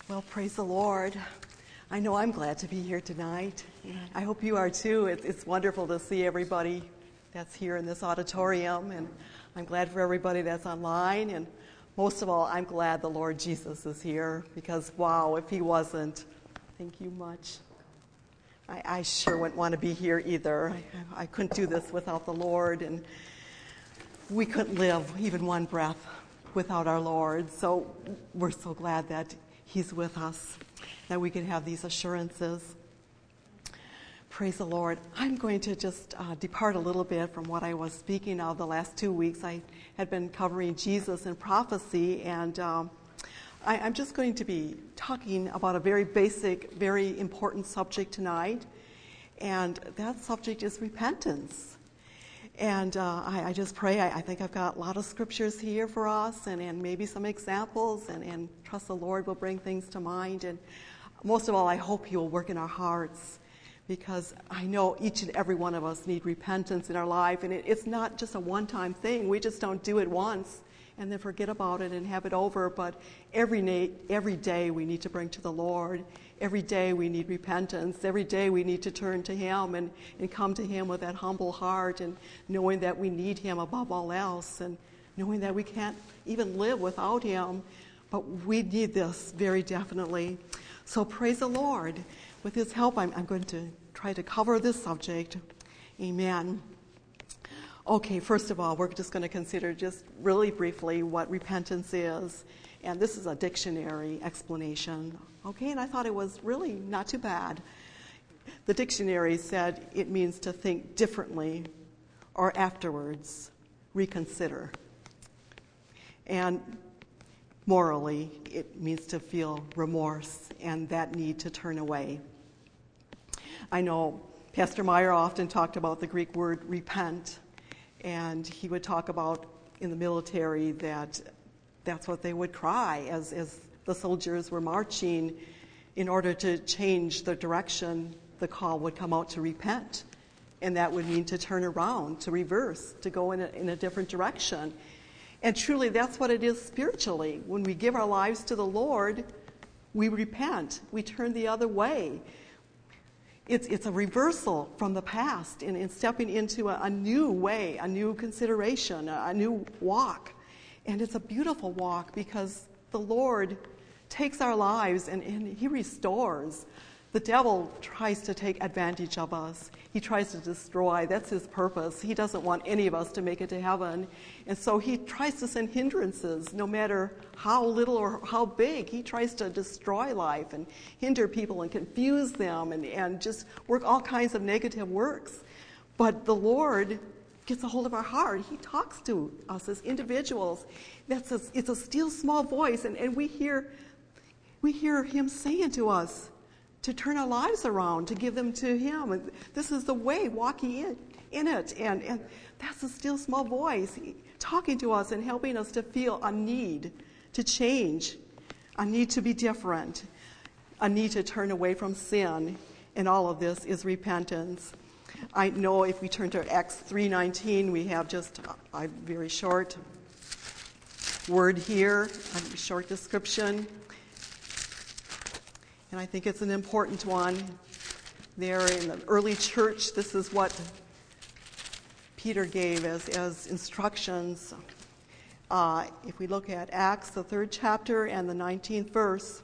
Well, praise the Lord. I know I'm glad to be here tonight. I hope you are too. It's wonderful to see everybody that's here in this auditorium, and I'm glad for everybody that's online. And most of all, I'm glad the Lord Jesus is here because, wow, if he wasn't, thank you much. I sure wouldn't want to be here either. I couldn't do this without the Lord, and we couldn't live even one breath without our Lord. So we're so glad that he's with us, that we can have these assurances. Praise the Lord. I'm going to just depart a little bit from what I was speaking of the last 2 weeks. I had been covering Jesus in prophecy, and I'm just going to be talking about a very basic, very important subject tonight, and that subject is repentance. And I just pray, I think I've got a lot of scriptures here for us and maybe some examples, and trust the Lord will bring things to mind. And most of all, I hope he will work in our hearts, because I know each and every one of us need repentance in our life. And it's not just a one-time thing. We just don't do it once and then forget about it and have it over. But every day we need to bring to the Lord. Every day we need repentance. Every day we need to turn to him and come to him with that humble heart, and knowing that we need him above all else, and knowing that we can't even live without him. But we need this very definitely. So praise the Lord. With his help, I'm going to try to cover this subject. Amen. Okay, first of all, we're just going to consider just really briefly what repentance is. And this is a dictionary explanation. Okay, and I thought it was really not too bad. The dictionary said it means to think differently or afterwards reconsider. And morally, it means to feel remorse and that need to turn away. I know Pastor Meyer often talked about the Greek word repent, and he would talk about in the military that's what they would cry as the soldiers were marching. In order to change the direction, the call would come out to repent, and that would mean to turn around, to reverse, to go in a different direction. And truly, that's what it is spiritually. When we give our lives to the Lord, we repent. We turn the other way. It's a reversal from the past and stepping into a new way, a new consideration, a new walk. And it's a beautiful walk because the Lord takes our lives and he restores. The devil tries to take advantage of us. He tries to destroy. That's his purpose. He doesn't want any of us to make it to heaven. And so he tries to send hindrances, no matter how little or how big. He tries to destroy life and hinder people and confuse them and just work all kinds of negative works. But the Lord gets a hold of our heart. He talks to us as individuals. It's a still small voice, and we hear him saying to us to turn our lives around, to give them to him. And this is the way, walking in it. And that's a still small voice talking to us and helping us to feel a need to change, a need to be different, a need to turn away from sin. And all of this is repentance. I know if we turn to Acts 3:19, we have just a very short word here, a short description. And I think it's an important one. There in the early church, this is what Peter gave as instructions. If we look at Acts, the 3rd chapter and the 19th verse,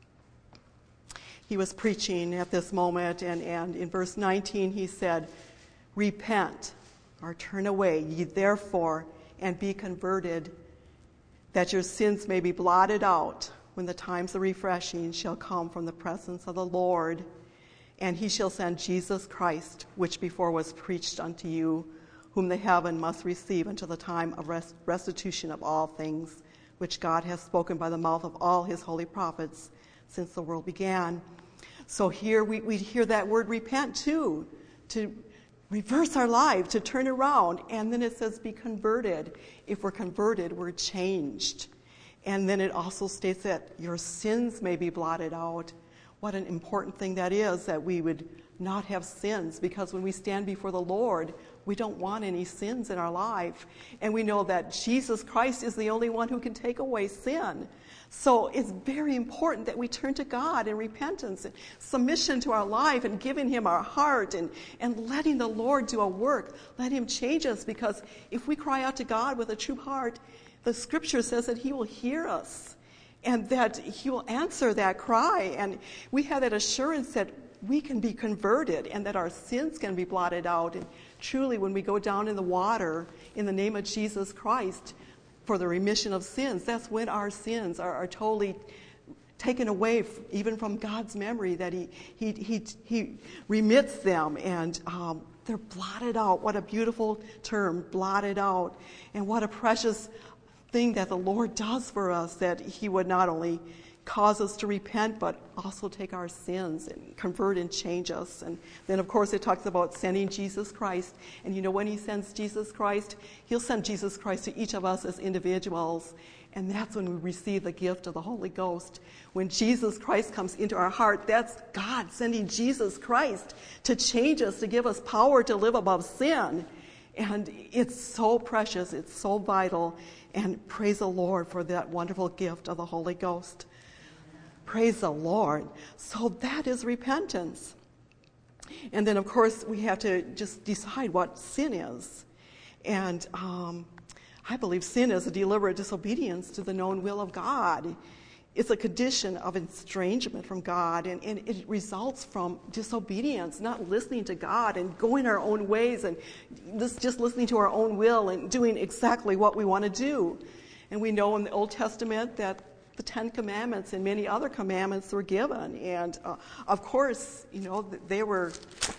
he was preaching at this moment, and in verse 19 he said, "Repent, or turn away, ye therefore, and be converted, that your sins may be blotted out, when the times of refreshing shall come from the presence of the Lord. And he shall send Jesus Christ, which before was preached unto you, whom the heaven must receive until the time of restitution of all things, which God hath spoken by the mouth of all his holy prophets since the world began." So here we hear that word repent too, to reverse our life, to turn around. And then it says be converted. If we're converted, we're changed. And then it also states that your sins may be blotted out. what an important thing that is, that we would not have sins, because when we stand before the Lord, we don't want any sins in our life. And we know that Jesus Christ is the only one who can take away sin. So it's very important that we turn to God in repentance and submission to our life and giving him our heart and letting the Lord do a work. Let him change us, because if we cry out to God with a true heart, the scripture says that he will hear us and that he will answer that cry. And we have that assurance that we can be converted and that our sins can be blotted out. And truly, when we go down in the water in the name of Jesus Christ for the remission of sins, that's when our sins are totally taken away, even from God's memory, that he remits them, and they're blotted out. What a beautiful term, blotted out. And what a precious thing that the Lord does for us, that he would not only cause us to repent, but also take our sins and convert and change us. And then, of course, it talks about sending Jesus Christ. And you know, when he sends Jesus Christ, he'll send Jesus Christ to each of us as individuals. And that's when we receive the gift of the Holy Ghost. When Jesus Christ comes into our heart, that's God sending Jesus Christ to change us, to give us power to live above sin. And it's so precious, it's so vital. And praise the Lord for that wonderful gift of the Holy Ghost. Praise the Lord. So that is repentance. And then, of course, we have to just decide what sin is. And I believe sin is a deliberate disobedience to the known will of God. It's a condition of estrangement from God, and it results from disobedience, not listening to God and going our own ways and just listening to our own will and doing exactly what we want to do. And we know in the Old Testament that the 10 Commandments and many other commandments were given. And of course, you know, they were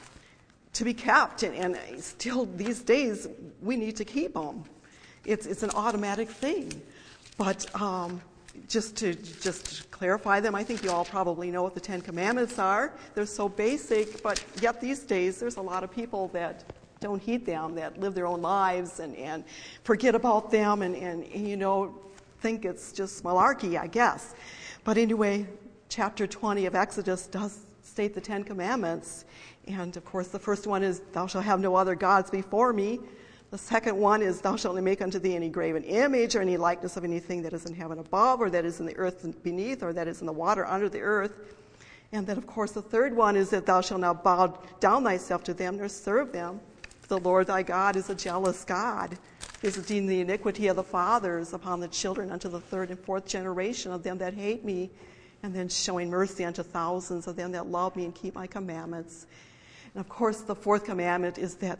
to be kept. And still these days, we need to keep them. It's an automatic thing. But just to clarify them, I think you all probably know what the 10 Commandments are. They're so basic, but yet these days there's a lot of people that don't heed them, that live their own lives and forget about them and you know, think it's just malarkey, I guess. But anyway, chapter 20 of Exodus does state the 10 Commandments. And of course, the first one is, thou shalt have no other gods before me. The second one is, thou shalt not make unto thee any graven image or any likeness of anything that is in heaven above, or that is in the earth beneath, or that is in the water under the earth. And then, of course, the third one is that thou shalt not bow down thyself to them nor serve them. The Lord thy God is a jealous God, visiting the iniquity of the fathers upon the children unto the third and fourth generation of them that hate me, and then showing mercy unto thousands of them that love me and keep my commandments. And of course, the fourth commandment is that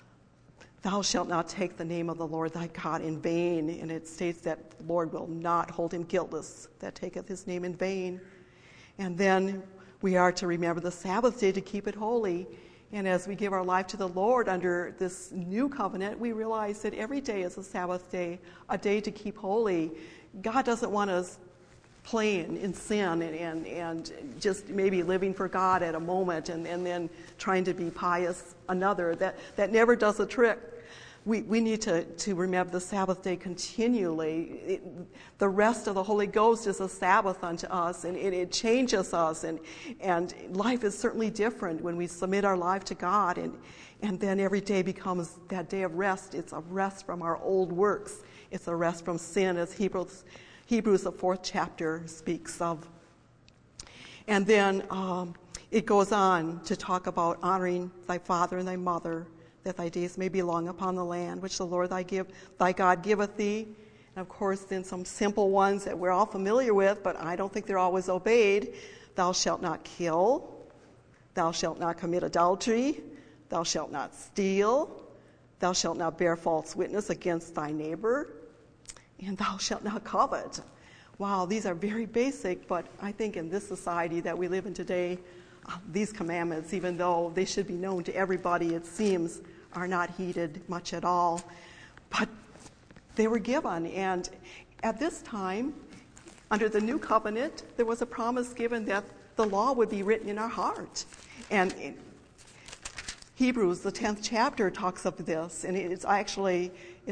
thou shalt not take the name of the Lord thy God in vain. And it states that the Lord will not hold him guiltless that taketh his name in vain. And then we are to remember the Sabbath day to keep it holy. And as we give our life to the Lord under this new covenant, we realize that every day is a Sabbath day, a day to keep holy. God doesn't want us playing in sin and just maybe living for God at a moment and then trying to be pious another. That never does the trick. We need to remember the Sabbath day continually. The rest of the Holy Ghost is a Sabbath unto us, and it changes us. And life is certainly different when we submit our life to God. And then every day becomes that day of rest. It's a rest from our old works. It's a rest from sin, as Hebrews, the 4th chapter, speaks of. And then it goes on to talk about honoring thy father and thy mother, that thy days may be long upon the land which the Lord thy God giveth thee. And of course, then some simple ones that we're all familiar with, but I don't think they're always obeyed. Thou shalt not kill. Thou shalt not commit adultery. Thou shalt not steal. Thou shalt not bear false witness against thy neighbor. And thou shalt not covet. Wow, these are very basic, but I think in this society that we live in today, these commandments, even though they should be known to everybody, it seems, are not heeded much at all. But they were given. And at this time, under the new covenant, there was a promise given that the law would be written in our heart. And Hebrews, the 10th chapter, talks of this. And it's actually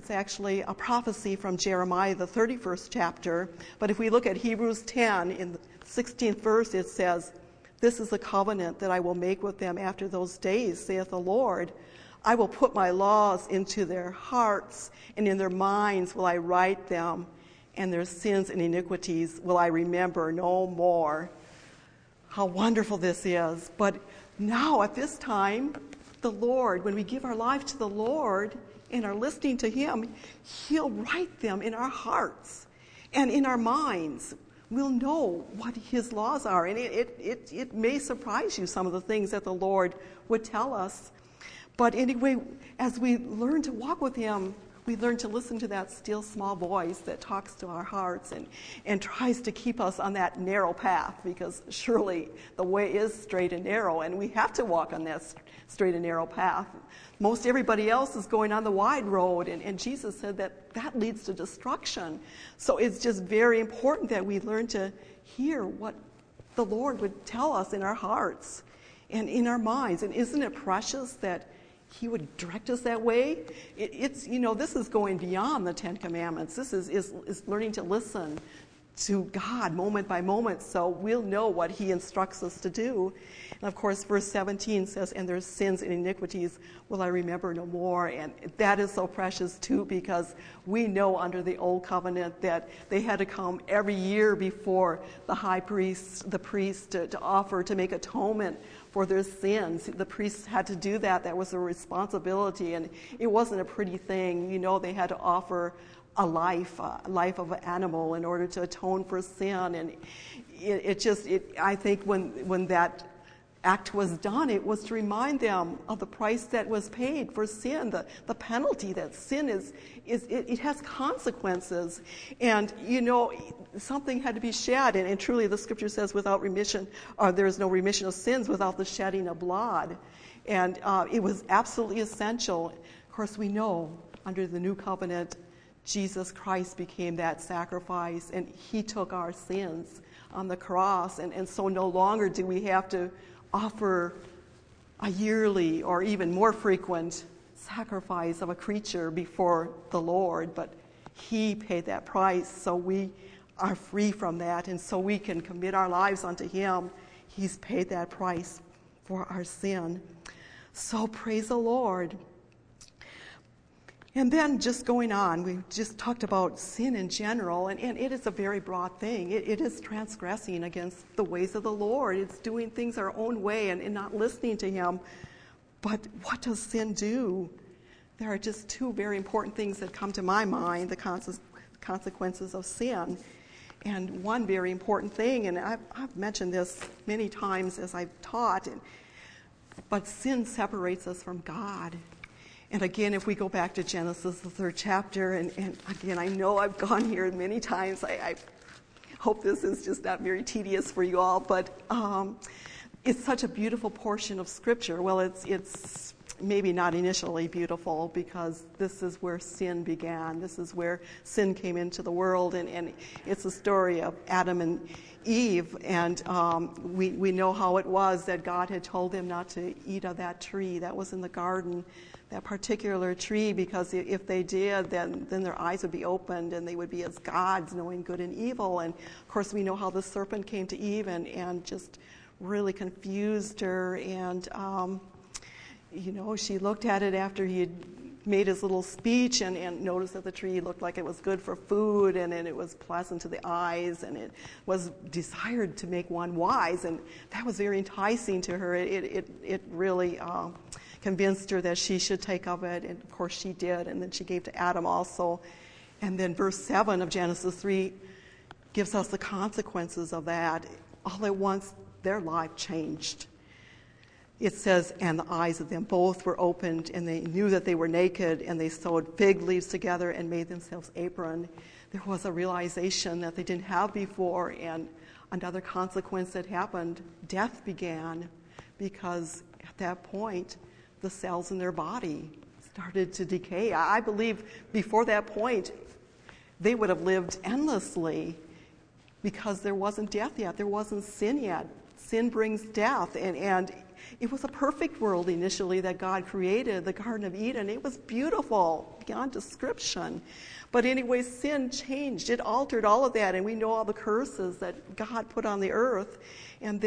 a prophecy from Jeremiah, the 31st chapter. But if we look at Hebrews 10, in the 16th verse, it says, This is the covenant that I will make with them after those days, saith the Lord. I will put my laws into their hearts, and in their minds will I write them, and their sins and iniquities will I remember no more. How wonderful this is. But now at this time, the Lord, when we give our life to the Lord and are listening to Him, He'll write them in our hearts and in our minds. We'll know what His laws are. And it may surprise you, some of the things that the Lord would tell us. But anyway, as we learn to walk with Him, we learn to listen to that still small voice that talks to our hearts and tries to keep us on that narrow path, because surely the way is straight and narrow, and we have to walk on that straight and narrow path. Most everybody else is going on the wide road, and Jesus said that leads to destruction. So it's just very important that we learn to hear what the Lord would tell us in our hearts and in our minds. And isn't it precious that He would direct us that way? It's this is going beyond the Ten Commandments. This is learning to listen to God moment by moment, so we'll know what He instructs us to do. And of course, verse 17 says, and their sins and iniquities will I remember no more. And that is so precious too, because we know under the old covenant that they had to come every year before the high priest, the priest, to offer, to make atonement for their sins. The priests had to do that. That was a responsibility, and it wasn't a pretty thing. They had to offer a life of an animal in order to atone for sin. And I think when that act was done, it was to remind them of the price that was paid for sin, the penalty that sin is it has consequences. And something had to be shed, and truly the scripture says without remission, there is no remission of sins without the shedding of blood. And it was absolutely essential. Of course, we know under the new covenant, Jesus Christ became that sacrifice, and He took our sins on the cross. And so no longer do we have to offer a yearly or even more frequent sacrifice of a creature before the Lord, but He paid that price, so we are free from that, and so we can commit our lives unto Him. He's paid that price for our sin. So praise the Lord. And then just going on, we just talked about sin in general, and it is a very broad thing. It is transgressing against the ways of the Lord. It's doing things our own way and not listening to Him. But what does sin do? There are just two very important things that come to my mind, the consequences of sin. And one very important thing, and I've mentioned this many times as I've taught, but sin separates us from God. And again, if we go back to Genesis, the 3rd chapter, and again, I know I've gone here many times. I hope this is just not very tedious for you all, but it's such a beautiful portion of Scripture. Well, it's maybe not initially beautiful, because this is where sin began. This is where sin came into the world, and it's the story of Adam and Eve, and we know how it was that God had told them not to eat of that tree that was in the garden, that particular tree, because if they did, then their eyes would be opened and they would be as gods, knowing good and evil. And of course, we know how the serpent came to Eve and just really confused her. And she looked at it after he had made his little speech and noticed that the tree looked like it was good for food, and it was pleasant to the eyes, and it was desired to make one wise, and that was very enticing to her. It really convinced her that she should take of it, and of course she did, and then she gave to Adam also. And then verse 7 of Genesis 3 gives us the consequences of that. All at once, their life changed. It says, and the eyes of them both were opened, and they knew that they were naked, and they sewed fig leaves together and made themselves apron. There was a realization that they didn't have before, and another consequence that happened, death began, because at that point, the cells in their body started to decay. I believe before that point, they would have lived endlessly, because there wasn't death yet. There wasn't sin yet. Sin brings death, and it was a perfect world initially that God created, the Garden of Eden. It was beautiful beyond description. But anyway, sin changed. It altered all of that, and we know all the curses that God put on the earth. And then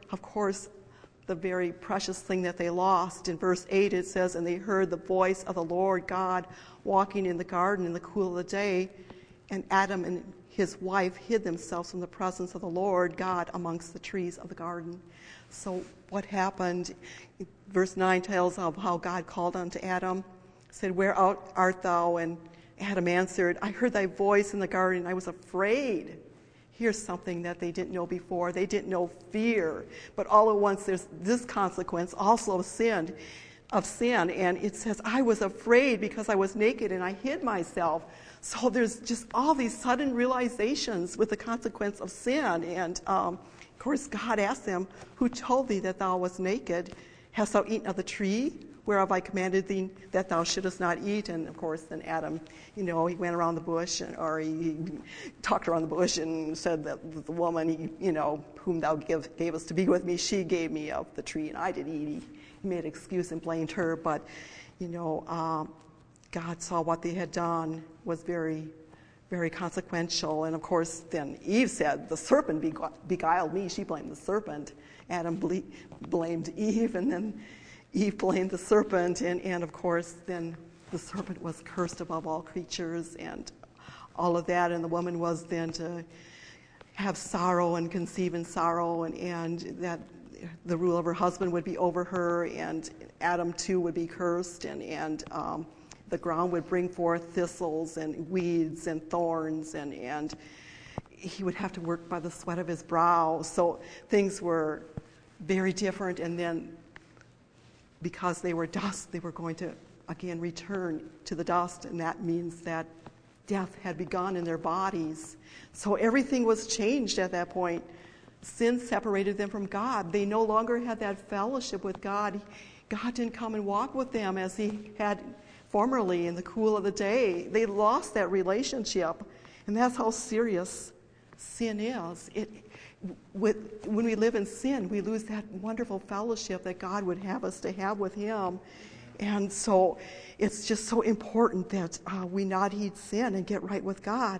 of course, the very precious thing that they lost. In verse 8 it says, "And they heard the voice of the Lord God walking in the garden in the cool of the day, and Adam and his wife hid themselves from the presence of the Lord God amongst the trees of the garden." So what happened? Verse 9 tells of how God called unto Adam, said, "Where art thou?" And Adam answered, "I heard thy voice in the garden, I was afraid." Here's something that they didn't know before. They didn't know fear. But all at once there's this consequence also of sin. And it says, "I was afraid because I was naked and I hid myself." So there's just all these sudden realizations with the consequence of sin. And of course, God asked them, "Who told thee that thou wast naked? Hast thou eaten of the tree whereof I commanded thee that thou shouldest not eat?" And of course, then Adam, he went around the bush, or he talked around the bush and said that the woman, whom thou gavest to be with me, she gave me of the tree, and I didn't eat. He made an excuse and blamed her, but God saw what they had done was very, very consequential. And of course, then Eve said, "The serpent beguiled me." She blamed the serpent. Adam blamed Eve, and then Eve blamed the serpent, and of course, then the serpent was cursed above all creatures, and all of that, and the woman was then to have sorrow and conceive in sorrow, and that the rule of her husband would be over her, and Adam too would be cursed, and the ground would bring forth thistles and weeds and thorns, and he would have to work by the sweat of his brow. So things were very different, and then because they were dust, they were going to again return to the dust, and that means that death had begun in their bodies. So everything was changed at that point. Sin separated them from God. They no longer had that fellowship with God. God didn't come and walk with them as he had formerly in the cool of the day. They lost that relationship, and that's how serious sin is. When we live in sin, we lose that wonderful fellowship that God would have us to have with him. And so it's just so important that we not heed sin and get right with God.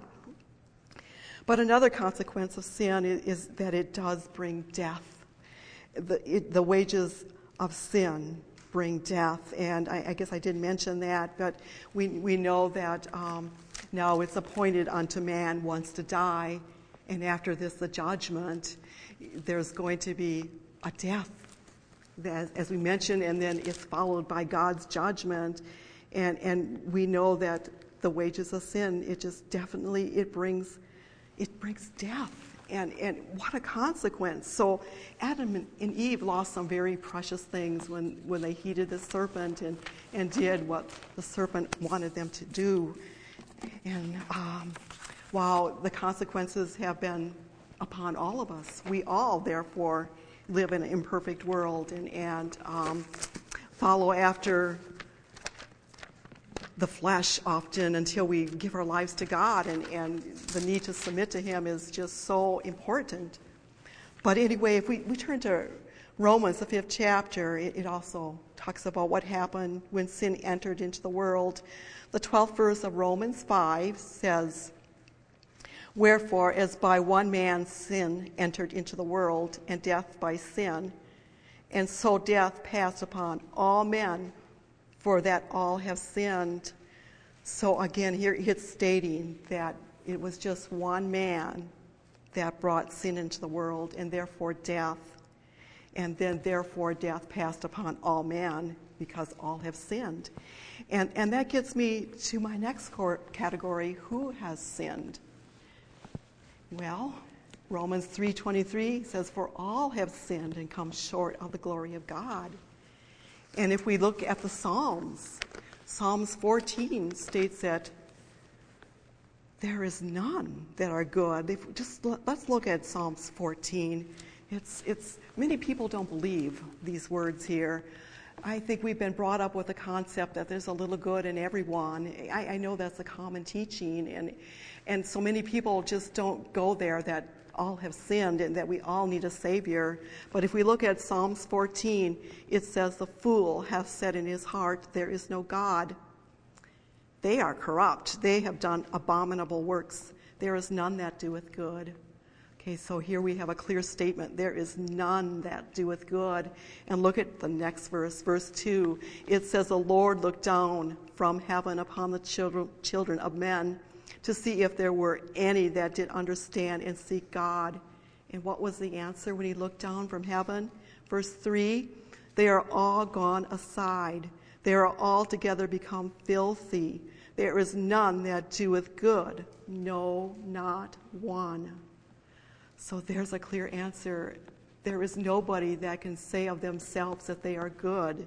But another consequence of sin is that it does bring death. The wages of sin bring death. And I guess I didn't mention that, but we know that now it's appointed unto man once to die. And after this, the judgment, there's going to be a death, as we mentioned, and then it's followed by God's judgment. And we know that the wages of sin, it brings death. And what a consequence. So Adam and Eve lost some very precious things when they heeded the serpent and did what the serpent wanted them to do. And while the consequences have been upon all of us, we all, therefore, live in an imperfect world and follow after the flesh often until we give our lives to God, and the need to submit to him is just so important. But anyway, if we turn to Romans, the 5th chapter, it also talks about what happened when sin entered into the world. The 12th verse of Romans 5 says, "Wherefore, as by one man sin entered into the world, and death by sin, and so death passed upon all men, for that all have sinned." So again, here it's stating that it was just one man that brought sin into the world, and therefore death. And then therefore death passed upon all men, because all have sinned. And that gets me to my next category: who has sinned? Well, Romans 3:23 says, "For all have sinned and come short of the glory of God." And if we look at the Psalms 14 states that there is none that are good. Let's look at Psalms 14. It's many people don't believe these words here. I think we've been brought up with the concept that there's a little good in everyone. I know that's a common teaching, and so many people just don't go there, that all have sinned and that we all need a Savior. But if we look at Psalms 14, it says, "The fool hath said in his heart, there is no God. They are corrupt. They have done abominable works. There is none that doeth good." Okay, so here we have a clear statement. There is none that doeth good. And look at the next verse, verse 2. It says, the Lord looked down from heaven upon the children of men to see if there were any that did understand and seek God. And what was the answer when he looked down from heaven? Verse 3, they are all gone aside. They are altogether become filthy. There is none that doeth good, no, not one. So there's a clear answer. There is nobody that can say of themselves that they are good.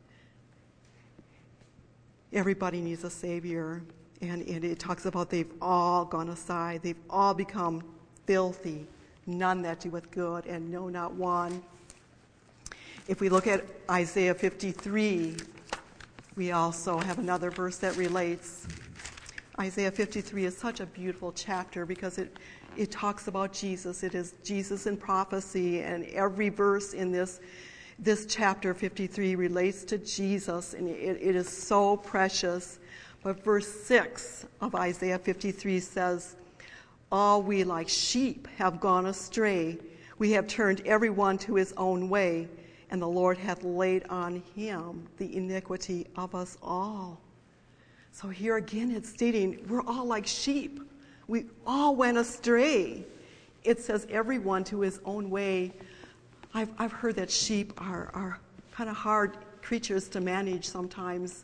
Everybody needs a Savior. And it talks about they've all gone aside. They've all become filthy. None that doeth good, and no, not one. If we look at Isaiah 53, we also have another verse that relates. Isaiah 53 is such a beautiful chapter because it talks about Jesus. It is Jesus in prophecy, and every verse in this chapter 53 relates to Jesus, and it is so precious. But verse 6 of Isaiah 53 says, all we like sheep have gone astray. We have turned every one to his own way, and the Lord hath laid on him the iniquity of us all. So here again it's stating we're all like sheep. We all went astray. It says everyone to his own way. I've heard that sheep are kind of hard creatures to manage sometimes.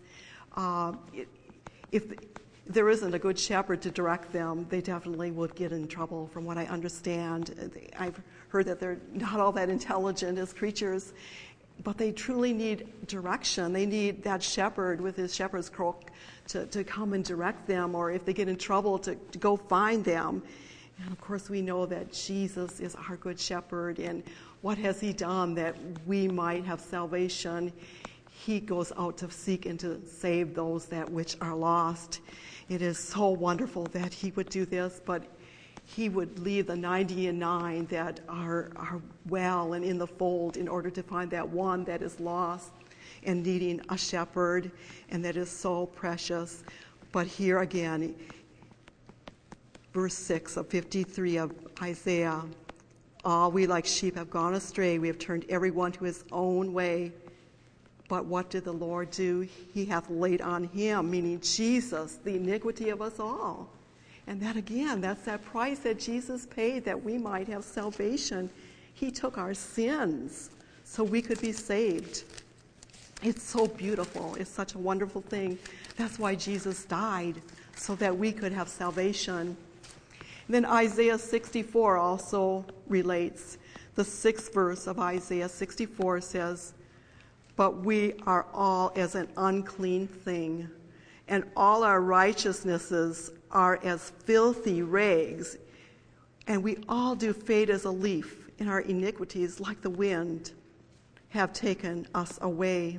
If there isn't a good shepherd to direct them, they definitely would get in trouble, from what I understand. I've heard that they're not all that intelligent as creatures, but they truly need direction. They need that shepherd with his shepherd's crook to come and direct them, or if they get in trouble, to go find them. And of course, we know that Jesus is our good shepherd, and what has he done that we might have salvation? He goes out to seek and to save those that which are lost. It is so wonderful that he would do this, but he would leave the 99 that are well and in the fold in order to find that one that is lost and needing a shepherd, and that is so precious. But here again, verse 6 of 53 of Isaiah, all we like sheep have gone astray. We have turned every one to his own way. But what did the Lord do? He hath laid on him, meaning Jesus, the iniquity of us all. And that again, that's that price that Jesus paid that we might have salvation. He took our sins so we could be saved. It's so beautiful. It's such a wonderful thing. That's why Jesus died, so that we could have salvation. And then Isaiah 64 also relates. The 6th verse of Isaiah 64 says, but we are all as an unclean thing, and all our righteousnesses are as filthy rags, and we all do fade as a leaf, and our iniquities, like the wind, have taken us away.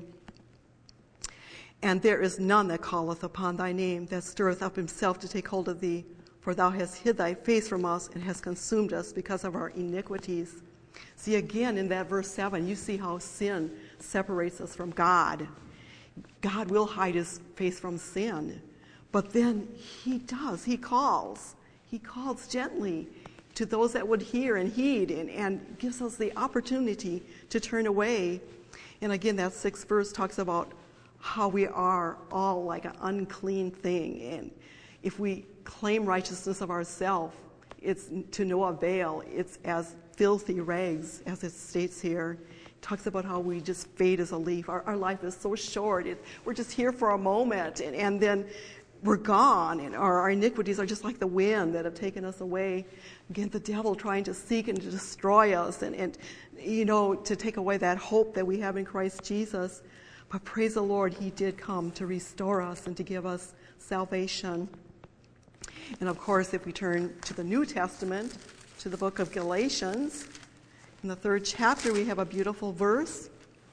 And there is none that calleth upon thy name, that stirreth up himself to take hold of thee, for thou hast hid thy face from us, and hast consumed us because of our iniquities. See, again, in that verse 7, you see how sin separates us from God. God will hide his face from sin, but then he does. He calls. He calls gently to those that would hear and heed, and gives us the opportunity to turn away. And again, that 6th verse talks about how we are all like an unclean thing. And if we claim righteousness of ourselves, it's to no avail. It's as filthy rags, as it states here. It talks about how we just fade as a leaf. Our life is so short. We're just here for a moment, and then we're gone. And our iniquities are just like the wind that have taken us away. Again, the devil trying to seek and to destroy us, and to take away that hope that we have in Christ Jesus. But praise the Lord, he did come to restore us and to give us salvation. And of course, if we turn to the New Testament, to the book of Galatians, in the 3rd chapter, we have a beautiful verse.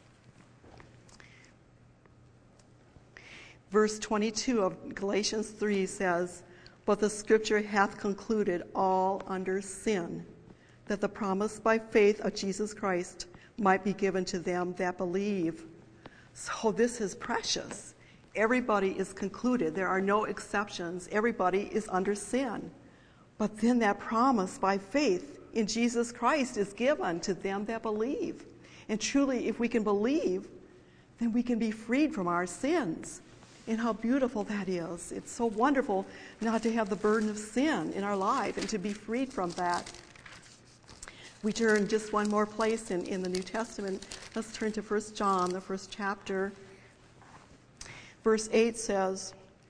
Verse 22 of Galatians 3 says, but the scripture hath concluded all under sin, that the promise by faith of Jesus Christ might be given to them that believe. So this is precious. Everybody is concluded. There are no exceptions. Everybody is under sin. But then that promise by faith in Jesus Christ is given to them that believe. And truly, if we can believe, then we can be freed from our sins. And how beautiful that is. It's so wonderful not to have the burden of sin in our life and to be freed from that. We turn just one more place in the New Testament. Let's turn to 1 John, the first chapter. Verse 8 says,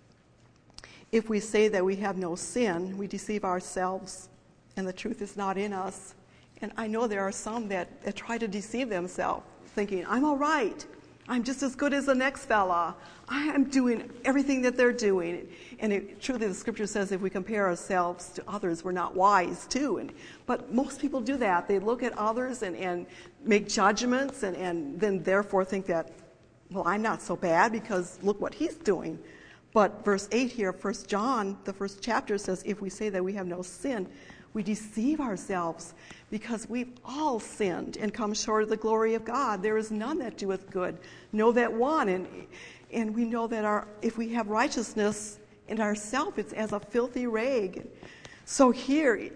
if we say that we have no sin, we deceive ourselves, and the truth is not in us. And I know there are some that try to deceive themselves, thinking, I'm all right. I'm just as good as the next fella. I am doing everything that they're doing. And truly the scripture says if we compare ourselves to others, we're not wise too. But most people do that. They look at others and make judgments and then therefore think that, well, I'm not so bad because look what he's doing. But verse 8 here, 1 John, the first chapter says, if we say that we have no sin, we deceive ourselves because we've all sinned and come short of the glory of God. There is none that doeth good, no that one. And we know that if we have righteousness in ourselves, it's as a filthy rag. So here,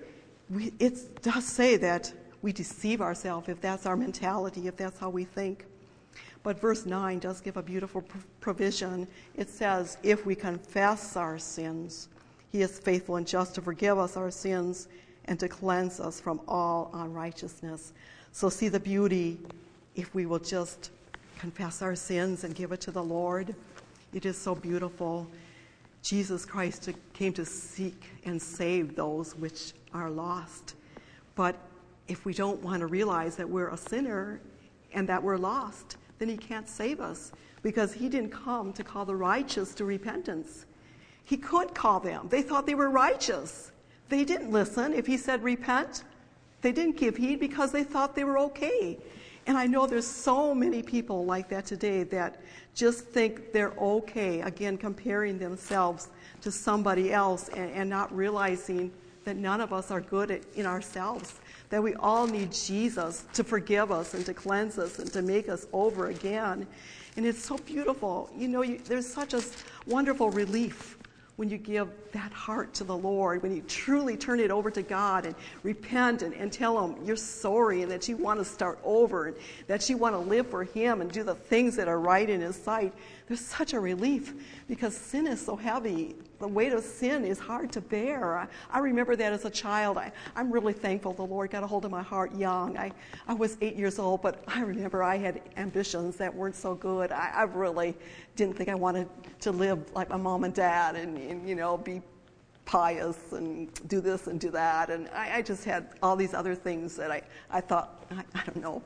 it does say that we deceive ourselves if that's our mentality, if that's how we think. But verse 9 does give a beautiful provision. It says, if we confess our sins, he is faithful and just to forgive us our sins and to cleanse us from all unrighteousness. So see the beauty if we will just confess our sins and give it to the Lord. It is so beautiful. Jesus Christ came to seek and save those which are lost. But if we don't want to realize that we're a sinner and that we're lost, then he can't save us because he didn't come to call the righteous to repentance. He could call them. They thought they were righteous. They didn't listen. If he said repent, they didn't give heed because they thought they were okay. And I know there's so many people like that today that just think they're okay, again, comparing themselves to somebody else and not realizing that none of us are good in ourselves, that we all need Jesus to forgive us and to cleanse us and to make us over again. And it's so beautiful. You know, there's such a wonderful relief when you give that heart to the Lord, when you truly turn it over to God and repent and tell him you're sorry and that you want to start over and that you want to live for him and do the things that are right in his sight. There's such a relief because sin is so heavy. The weight of sin is hard to bear. I remember that as a child. I'm really thankful the Lord got a hold of my heart young. I was 8 years old, but I remember I had ambitions that weren't so good. I really didn't think I wanted to live like my mom and dad and you know, be pious and do this and do that. And I just had all these other things that I thought, I don't know,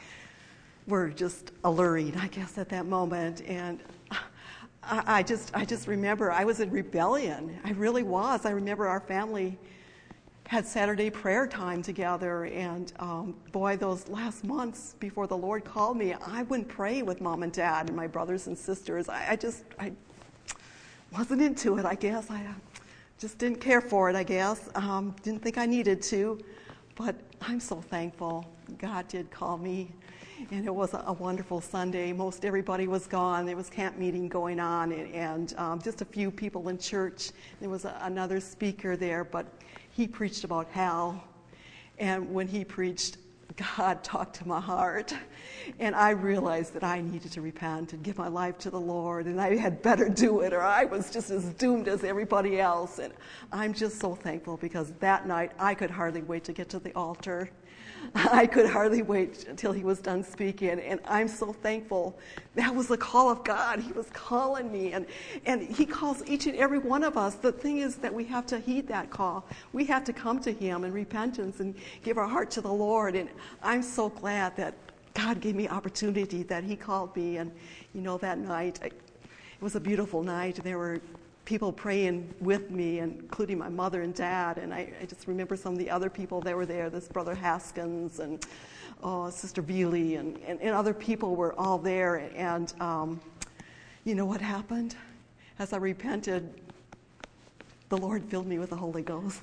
were just alluring, I guess, at that moment. And I just remember I was in rebellion. I really was. I remember our family had Saturday prayer time together, and boy, those last months before the Lord called me, I wouldn't pray with mom and dad and my brothers and sisters. I wasn't into it, I guess. I just didn't care for it, I guess. Didn't think I needed to, but I'm so thankful God did call me. And it was a wonderful Sunday. Most everybody was gone. There was camp meeting going on, and just a few people in church. There was another speaker there, but he preached about hell. And when he preached, God talked to my heart. And I realized that I needed to repent and give my life to the Lord, and I had better do it, or I was just as doomed as everybody else. And I'm just so thankful because that night I could hardly wait to get to the altar. I could hardly wait until he was done speaking, and I'm so thankful. That was the call of God. He was calling me, and he calls each and every one of us. The thing is that we have to heed that call. We have to come to him in repentance and give our heart to the Lord, and I'm so glad that God gave me opportunity, that he called me. And you know, that night, it was a beautiful night. There were people praying with me, including my mother and dad, and I just remember some of the other people that were there, this Brother Haskins and Sister Bealey and other people were all there. And you know what happened? As I repented, the Lord filled me with the Holy Ghost.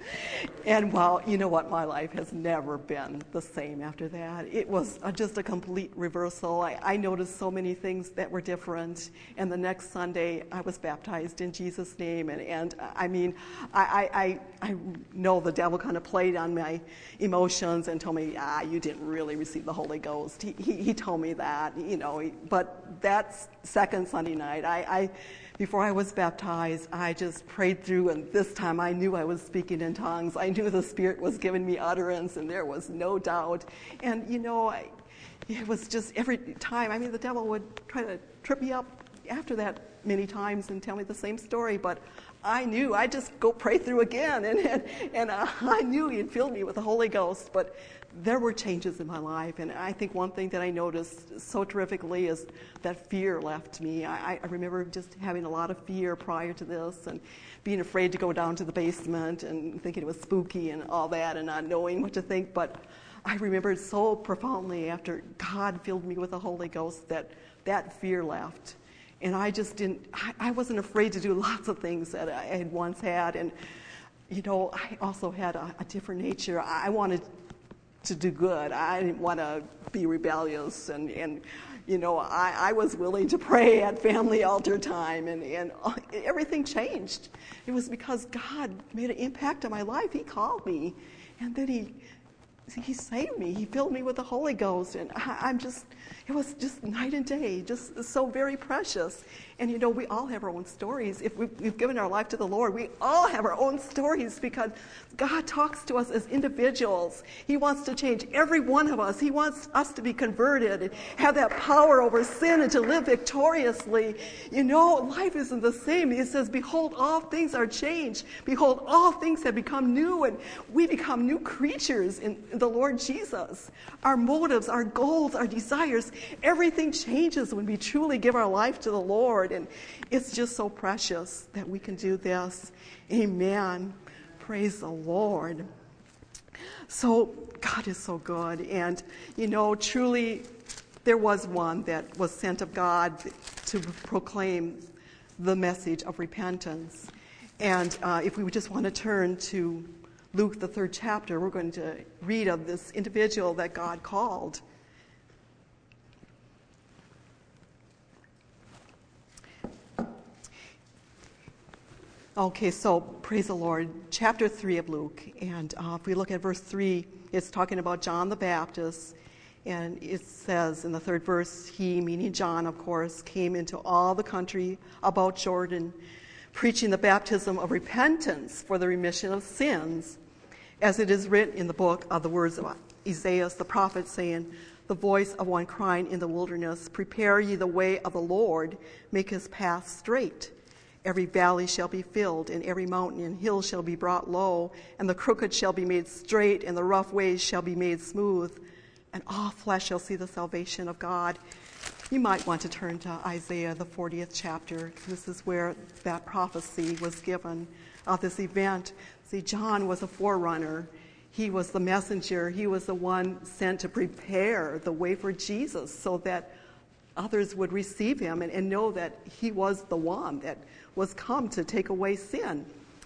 And well, you know what? My life has never been the same after that. It was just a complete reversal. I noticed so many things that were different. And the next Sunday, I was baptized in Jesus' name. And I mean, I know the devil kind of played on my emotions and told me, you didn't really receive the Holy Ghost. He told me that, you know. But that second Sunday night, before I was baptized, I just prayed through, and this time I knew I was speaking in tongues. I knew the Spirit was giving me utterance, and there was no doubt. And, you know, it was just every time. I mean, the devil would try to trip me up after that many times and tell me the same story, but I knew I'd just go pray through again, and I knew He'd filled me with the Holy Ghost. But there were changes in my life, and I think one thing that I noticed so terrifically is that fear left me. I remember just having a lot of fear prior to this, and being afraid to go down to the basement and thinking it was spooky and all that, and not knowing what to think. But I remembered so profoundly after God filled me with the Holy Ghost that fear left. And I wasn't afraid to do lots of things that I had once had. And, you know, I also had a different nature. I wanted to do good. I didn't want to be rebellious. And you know, I was willing to pray at family altar time. And everything changed. It was because God made an impact on my life. He called me. And then He saved me. He filled me with the Holy Ghost. And it was just night and day, just so very precious. And, you know, we all have our own stories. If we've given our life to the Lord, we all have our own stories because God talks to us as individuals. He wants to change every one of us. He wants us to be converted and have that power over sin and to live victoriously. You know, life isn't the same. It says, behold, all things are changed. Behold, all things have become new, and we become new creatures in the Lord Jesus. Our motives, our goals, our desires, everything changes when we truly give our life to the Lord. And it's just so precious that we can do this. Amen. Praise the Lord. So God is so good. And, you know, truly there was one that was sent of God to proclaim the message of repentance. And if we would just want to turn to Luke, the 3rd chapter, we're going to read of this individual that God called. Okay, so praise the Lord. Chapter 3 of Luke. And if we look at verse 3, it's talking about John the Baptist. And it says in the 3rd verse, he, meaning John, of course, came into all the country about Jordan, preaching the baptism of repentance for the remission of sins, as it is written in the book of the words of Isaiah the prophet, saying, the voice of one crying in the wilderness, prepare ye the way of the Lord, make his path straight. Every valley shall be filled, and every mountain and hill shall be brought low, and the crooked shall be made straight, and the rough ways shall be made smooth, and all flesh shall see the salvation of God. You might want to turn to Isaiah, the 40th chapter. This is where that prophecy was given of this event. See, John was a forerunner. He was the messenger. He was the one sent to prepare the way for Jesus so that others would receive him and know that he was the one that was come to take away sin.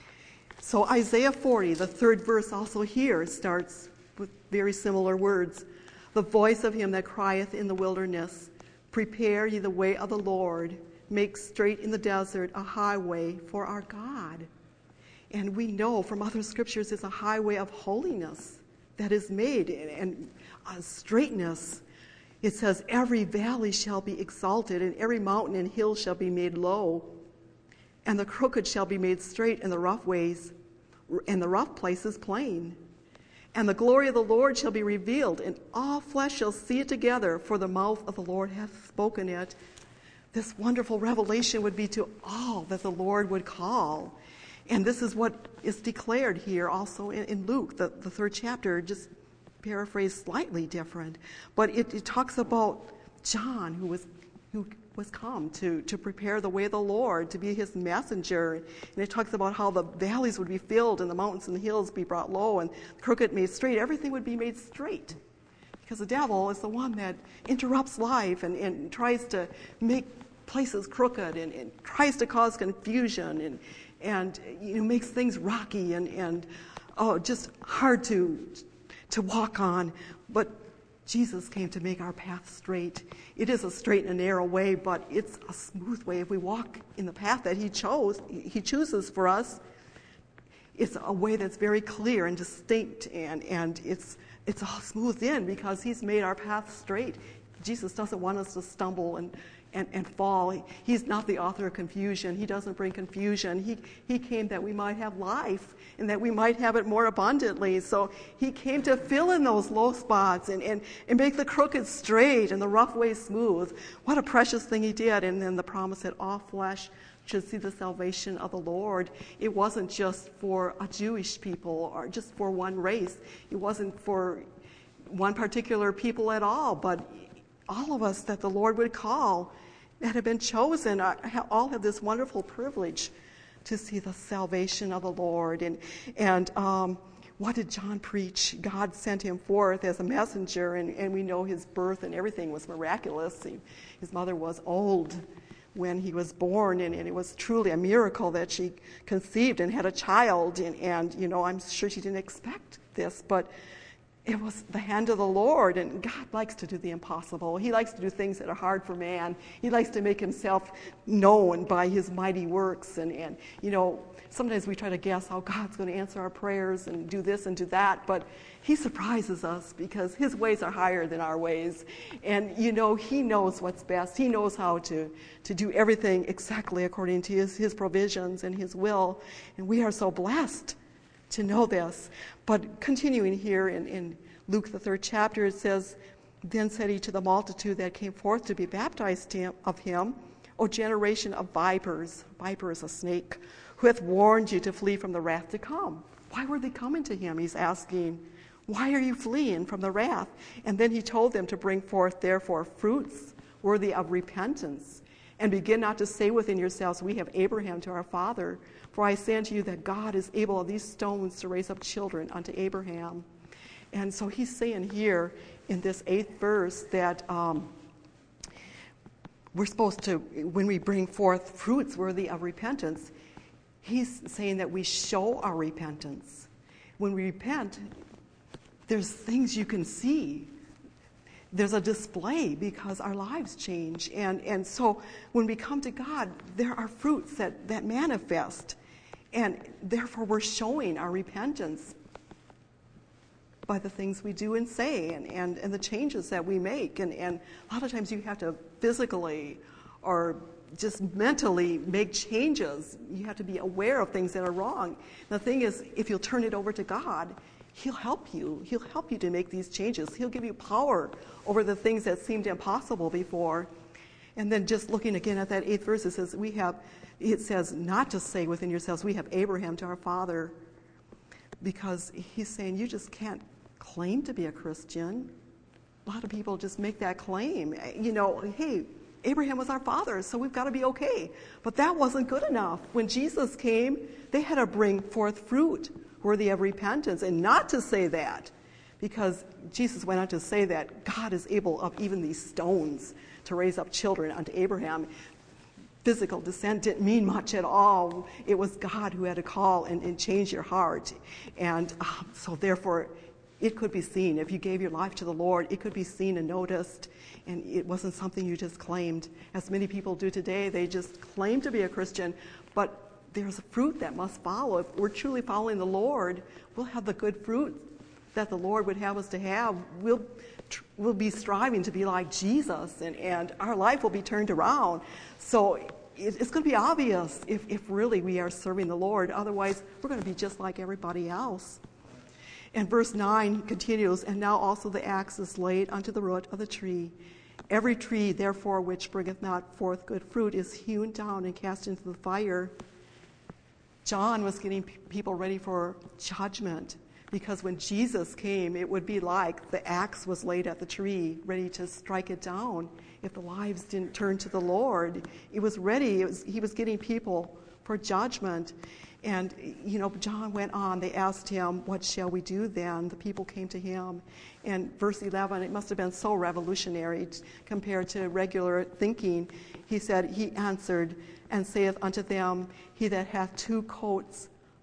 So Isaiah 40, the 3rd verse also here starts with very similar words. The voice of him that crieth in the wilderness, prepare ye the way of the Lord, make straight in the desert a highway for our God. And we know from other scriptures it's a highway of holiness that is made, and straightness. It says, every valley shall be exalted, and every mountain and hill shall be made low, and the crooked shall be made straight, and the rough ways, and the rough places plain. And the glory of the Lord shall be revealed, and all flesh shall see it together, for the mouth of the Lord hath spoken it. This wonderful revelation would be to all that the Lord would call. And this is what is declared here also in Luke, the 3rd chapter, just paraphrased slightly different. But it talks about John, who was come to prepare the way of the Lord, to be his messenger. And it talks about how the valleys would be filled and the mountains and the hills be brought low and crooked made straight. Everything would be made straight. Because the devil is the one that interrupts life and tries to make places crooked and tries to cause confusion and makes things rocky and just hard to walk on. But Jesus came to make our path straight. It is a straight and narrow way, but it's a smooth way. If we walk in the path that He chooses for us, it's a way that's very clear and distinct, and it's all smoothed in because He's made our path straight. Jesus doesn't want us to stumble and fall. He's not the author of confusion. He doesn't bring confusion. He came that we might have life and that we might have it more abundantly. So He came to fill in those low spots and make the crooked straight and the rough ways smooth. What a precious thing He did. And then the promise that all flesh should see the salvation of the Lord. It wasn't just for a Jewish people or just for one race. It wasn't for one particular people at all, but all of us that the Lord would call that have been chosen all have this wonderful privilege to see the salvation of the Lord. And what did John preach? God sent him forth as a messenger, and we know his birth and everything was miraculous. His mother was old when he was born, and it was truly a miracle that she conceived and had a child. And I'm sure she didn't expect this, but it was the hand of the Lord, and God likes to do the impossible. He likes to do things that are hard for man. He likes to make Himself known by His mighty works. And sometimes we try to guess how God's going to answer our prayers and do this and do that, but He surprises us because His ways are higher than our ways. And, He knows what's best. He knows how to do everything exactly according to His provisions and His will. And we are so blessed to know this. But continuing here in Luke, the 3rd chapter, it says, "Then said He to the multitude that came forth to be baptized of Him, O generation of vipers," viper is a snake, "who hath warned you to flee from the wrath to come." Why were they coming to Him? He's asking, why are you fleeing from the wrath? And then He told them to bring forth, therefore, fruits worthy of repentance, and begin not to say within yourselves, we have Abraham to our father. For I say unto you that God is able of these stones to raise up children unto Abraham. And so He's saying here in this 8th verse that we're supposed to, when we bring forth fruits worthy of repentance, He's saying that we show our repentance. When we repent, there's things you can see. There's a display because our lives change. And so when we come to God, there are fruits that manifest. And therefore we're showing our repentance by the things we do and say and the changes that we make. And a lot of times you have to physically or just mentally make changes. You have to be aware of things that are wrong. The thing is, if you'll turn it over to God, He'll help you. He'll help you to make these changes. He'll give you power over the things that seemed impossible before. And then just looking again at that 8th verse, it says not to say within yourselves, we have Abraham to our father, because He's saying you just can't claim to be a Christian. A lot of people just make that claim. Hey, Abraham was our father, so we've got to be okay. But that wasn't good enough. When Jesus came, they had to bring forth fruit worthy of repentance, and not to say that, because Jesus went on to say that God is able of even these stones to raise up children unto Abraham. Physical descent didn't mean much at all. It was God who had to call and change your heart. And so therefore, it could be seen. If you gave your life to the Lord, it could be seen and noticed. And it wasn't something you just claimed. As many people do today, they just claim to be a Christian, but there's a fruit that must follow. If we're truly following the Lord, we'll have the good fruit that the Lord would have us to have. We'll be striving to be like Jesus, and our life will be turned around. So it's going to be obvious if really we are serving the Lord. Otherwise, we're going to be just like everybody else. And verse 9 continues, "And now also the axe is laid unto the root of the tree. Every tree, therefore, which bringeth not forth good fruit is hewn down and cast into the fire." John was getting people ready for judgment, because when Jesus came, it would be like the axe was laid at the tree, ready to strike it down if the lives didn't turn to the Lord. It was ready. He was getting people for judgment. And, John went on. They asked him, "What shall we do then?" The people came to him. And verse 11, it must have been so revolutionary compared to regular thinking. He said, "He answered and saith unto them, He that hath 2 coats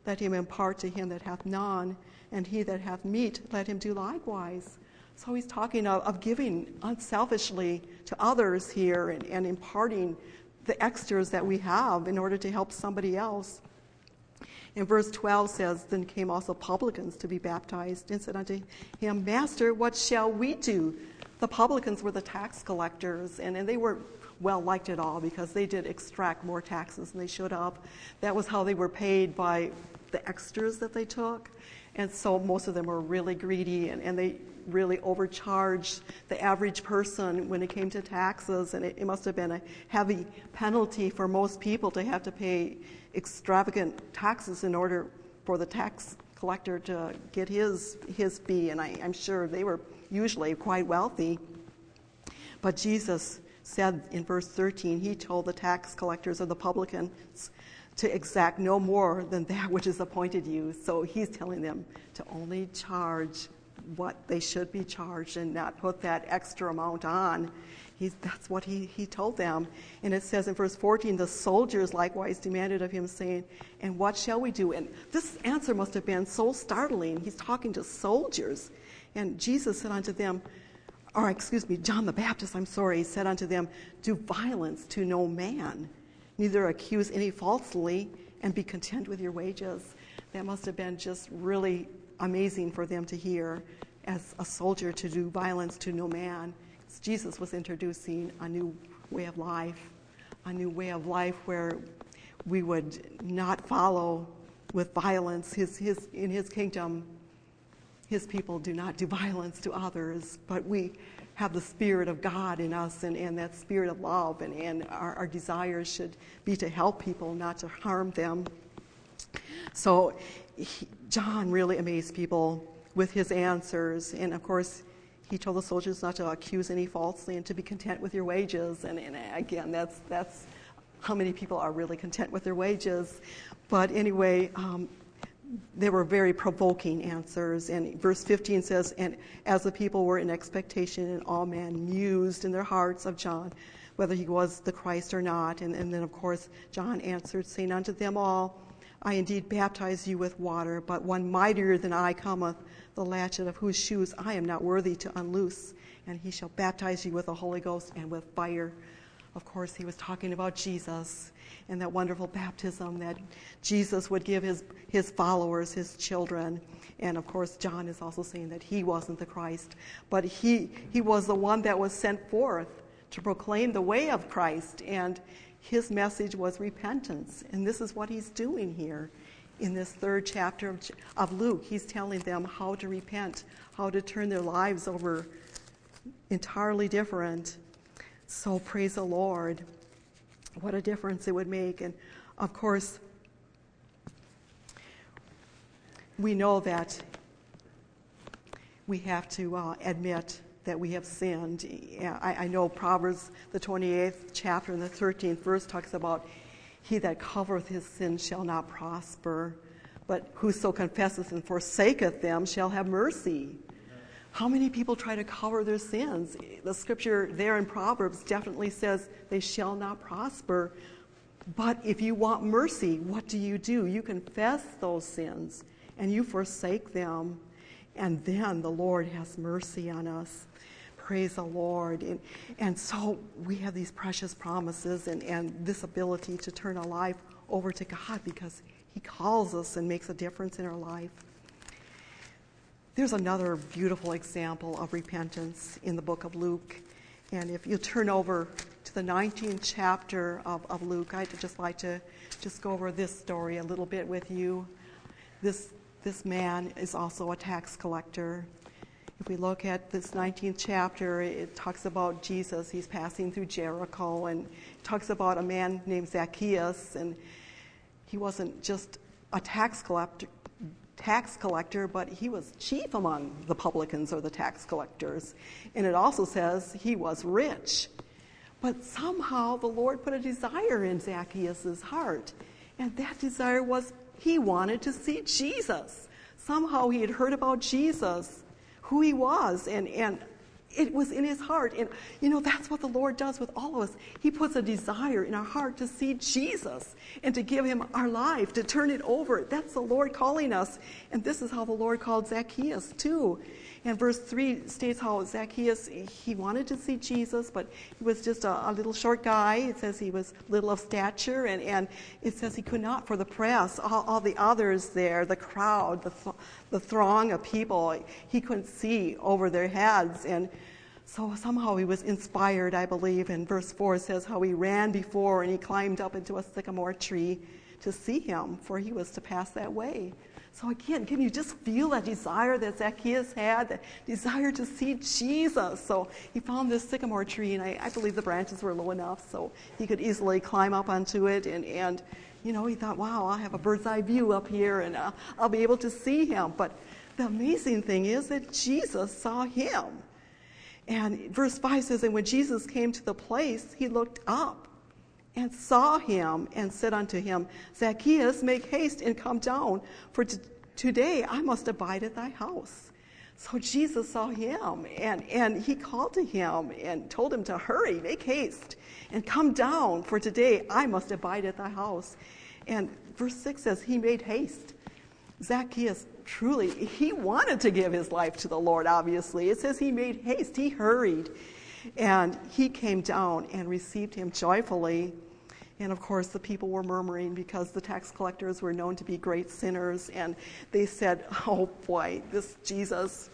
let him impart to him that hath none, and he that hath meat, let him do likewise. So he's talking of giving unselfishly to others here and imparting the extras that we have in order to help somebody else. And verse 12 says, Then came also publicans to be baptized, and said unto him, Master, what shall we do? The publicans were the tax collectors, and they weren't well liked at all because they did extract more taxes than they should have. That was how they were paid, by the extras that they took. And so most of them were really greedy, and they really overcharged the average person when it came to taxes. And it must have been a heavy penalty for most people to have to pay extravagant taxes in order for the tax collector to get his fee. And I'm sure they were usually quite wealthy. But Jesus said in verse 13, he told the tax collectors or the publicans to exact no more than that which is appointed you. So he's telling them to only charge what they should be charged and not put that extra amount on. That's what he told them. And it says in verse 14, the soldiers likewise demanded of him, saying, And what shall we do? And this answer must have been so startling. He's talking to soldiers. And Jesus said unto them, John the Baptist, said unto them, Do violence to no man, neither accuse any falsely, and be content with your wages. That must have been just really amazing for them to hear, as a soldier, to do violence to no man. Jesus was introducing a new way of life where we would not follow with violence. In his kingdom, his people do not do violence to others, but we have the Spirit of God in us, and that spirit of love, and our desires should be to help people, not to harm them. So John really amazed people with his answers, and of course he told the soldiers not to accuse any falsely and to be content with your wages. And again, that's how many people are really content with their wages. But anyway, they were very provoking answers. And verse 15 says, And as the people were in expectation, and all men mused in their hearts of John, whether he was the Christ or not. And then, of course, John answered, saying unto them all, I indeed baptize you with water, but one mightier than I cometh, the latchet of whose shoes I am not worthy to unloose, and he shall baptize you with the Holy Ghost and with fire. Of course, he was talking about Jesus and that wonderful baptism that Jesus would give his followers, his children. And of course, John is also saying that he wasn't the Christ, but he was the one that was sent forth to proclaim the way of Christ, and his message was repentance. And this is what he's doing here in this third chapter of Luke. He's telling them how to repent, how to turn their lives over entirely different. So praise the Lord. What a difference it would make. And of course, we know that we have to admit that we have sinned. I know Proverbs, the 28th chapter and the 13th verse talks about, He that covereth his sins shall not prosper, but whoso confesseth and forsaketh them shall have mercy. How many people try to cover their sins? The scripture there in Proverbs definitely says they shall not prosper. But if you want mercy, what do? You confess those sins and you forsake them, and then the Lord has mercy on us. Praise the Lord. And so we have these precious promises and this ability to turn our life over to God because He calls us and makes a difference in our life. There's another beautiful example of repentance in the book of Luke. And if you turn over to the 19th chapter of Luke, I'd just like to just go over this story a little bit with you. This man is also a tax collector. If we look at this 19th chapter, it talks about Jesus. He's passing through Jericho, and it talks about a man named Zacchaeus, and he wasn't just a tax collector, but he was chief among the publicans or the tax collectors. And it also says he was rich. But somehow the Lord put a desire in Zacchaeus' heart, and that desire was he wanted to see Jesus. Somehow he had heard about Jesus, who he was, and It was in his heart. And, that's what the Lord does with all of us. He puts a desire in our heart to see Jesus and to give him our life, to turn it over. That's the Lord calling us. And this is how the Lord called Zacchaeus, too. And verse 3 states how Zacchaeus, he wanted to see Jesus, but he was just a little short guy. It says he was little of stature, and it says he could not for the press. All the others there, the crowd, the throng of people, he couldn't see over their heads. And so somehow he was inspired, I believe. And verse 4 says how he ran before and he climbed up into a sycamore tree to see him, for he was to pass that way. So again, can you just feel that desire that Zacchaeus had, that desire to see Jesus? So he found this sycamore tree, and I believe the branches were low enough so he could easily climb up onto it. And he thought, wow, I'll have a bird's eye view up here, and I'll be able to see him. But the amazing thing is that Jesus saw him. And verse 5 says, and when Jesus came to the place, he looked up and saw him and said unto him, Zacchaeus, make haste and come down, for today I must abide at thy house. So Jesus saw him, and he called to him and told him to hurry, make haste, and come down, for today I must abide at thy house. And verse 6 says, he made haste. Zacchaeus, truly, he wanted to give his life to the Lord, obviously. It says he made haste, he hurried. And he came down and received him joyfully. And of course, the people were murmuring because the tax collectors were known to be great sinners. And they said, oh boy, this Jesus,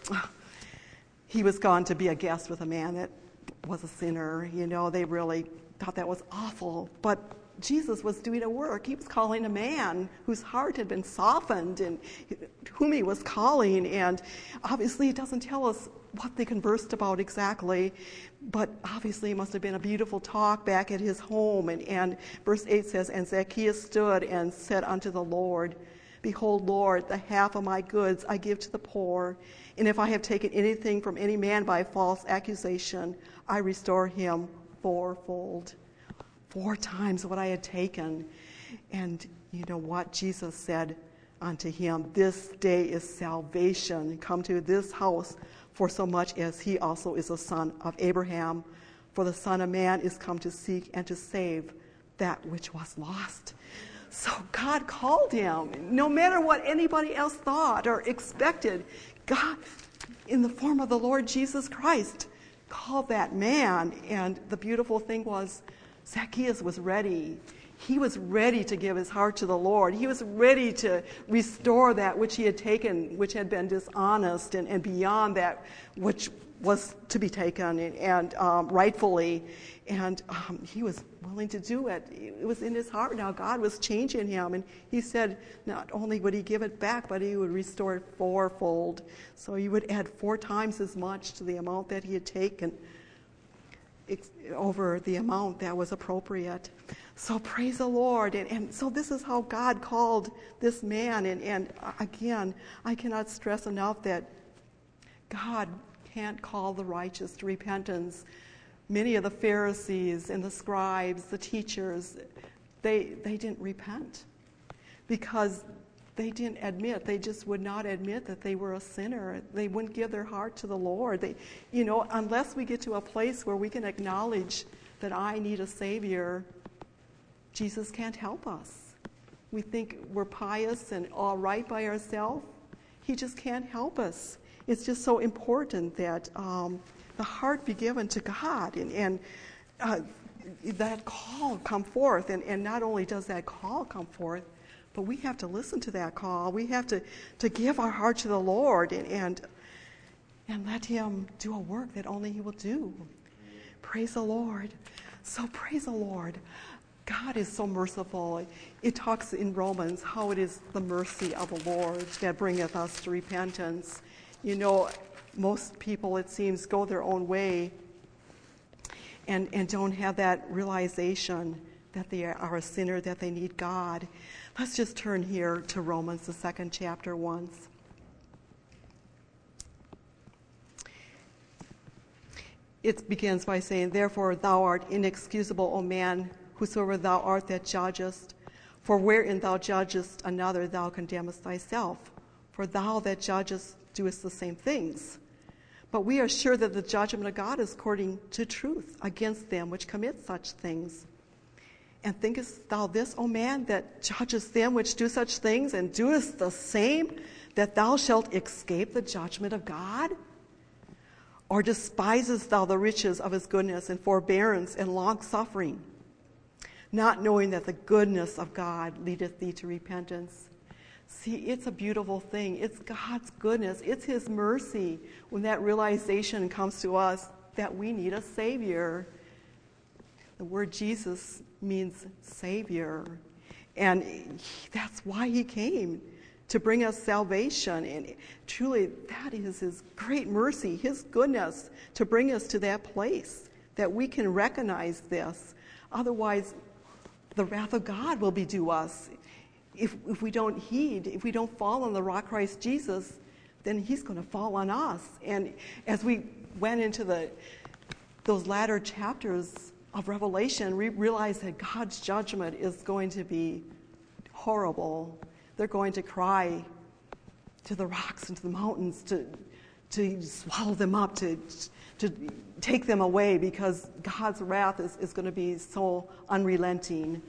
he was gone to be a guest with a man that was a sinner. They really thought that was awful. But Jesus was doing a work. He was calling a man whose heart had been softened and whom he was calling. And obviously, it doesn't tell us what they conversed about exactly, but obviously it must have been a beautiful talk back at his home. And verse 8 says, and Zacchaeus stood and said unto the Lord, behold, Lord, the half of my goods I give to the poor, and if I have taken anything from any man by false accusation, I restore him fourfold. 4 times what I had taken. And you know what? Jesus said unto him, this day is salvation come to this house, for so much as he also is a son of Abraham. For the Son of Man is come to seek and to save that which was lost. So God called him. No matter what anybody else thought or expected, God, in the form of the Lord Jesus Christ, called that man. And the beautiful thing was, Zacchaeus was ready. He was ready to give his heart to the Lord. He was ready to restore that which he had taken, which had been dishonest, and beyond that which was to be taken and rightfully. And he was willing to do it. It was in his heart now. God was changing him. And he said not only would he give it back, but he would restore it fourfold. So he would add 4 times as much to the amount that he had taken over the amount that was appropriate. So praise the Lord. And so this is how God called this man. And again, I cannot stress enough that God can't call the righteous to repentance. Many of the Pharisees and the scribes, the teachers, they didn't repent because they didn't admit. They just would not admit that they were a sinner. They wouldn't give their heart to the Lord. Unless we get to a place where we can acknowledge that I need a Savior, Jesus can't help us. We think we're pious and all right by ourselves. He just can't help us. It's just so important that the heart be given to God and that call come forth. And not only does that call come forth, but we have to listen to that call. We have to give our heart to the Lord and let him do a work that only he will do. Praise the Lord. So praise the Lord. God is so merciful. It talks in Romans how it is the mercy of the Lord that bringeth us to repentance. Most people, it seems, go their own way and don't have that realization that they are a sinner, that they need God. Let's just turn here to Romans, the 2nd chapter once. It begins by saying, therefore thou art inexcusable, O man, whosoever thou art that judgest. For wherein thou judgest another, thou condemnest thyself. For thou that judgest doest the same things. But we are sure that the judgment of God is according to truth against them which commit such things. And thinkest thou this, O man, that judgest them which do such things, and doest the same, that thou shalt escape the judgment of God? Or despisest thou the riches of his goodness and forbearance and long-suffering, not knowing that the goodness of God leadeth thee to repentance? See, it's a beautiful thing. It's God's goodness. It's his mercy when that realization comes to us that we need a Savior. The word Jesus means Savior. And that's why he came, to bring us salvation. And truly, that is his great mercy, his goodness, to bring us to that place that we can recognize this. Otherwise, the wrath of God will be due us. If we don't heed, if we don't fall on the rock Christ Jesus, then he's going to fall on us. And as we went into those latter chapters of Revelation, we realized that God's judgment is going to be horrible. They're going to cry to the rocks and to the mountains to swallow them up, to take them away, because God's wrath is going to be so unrelenting.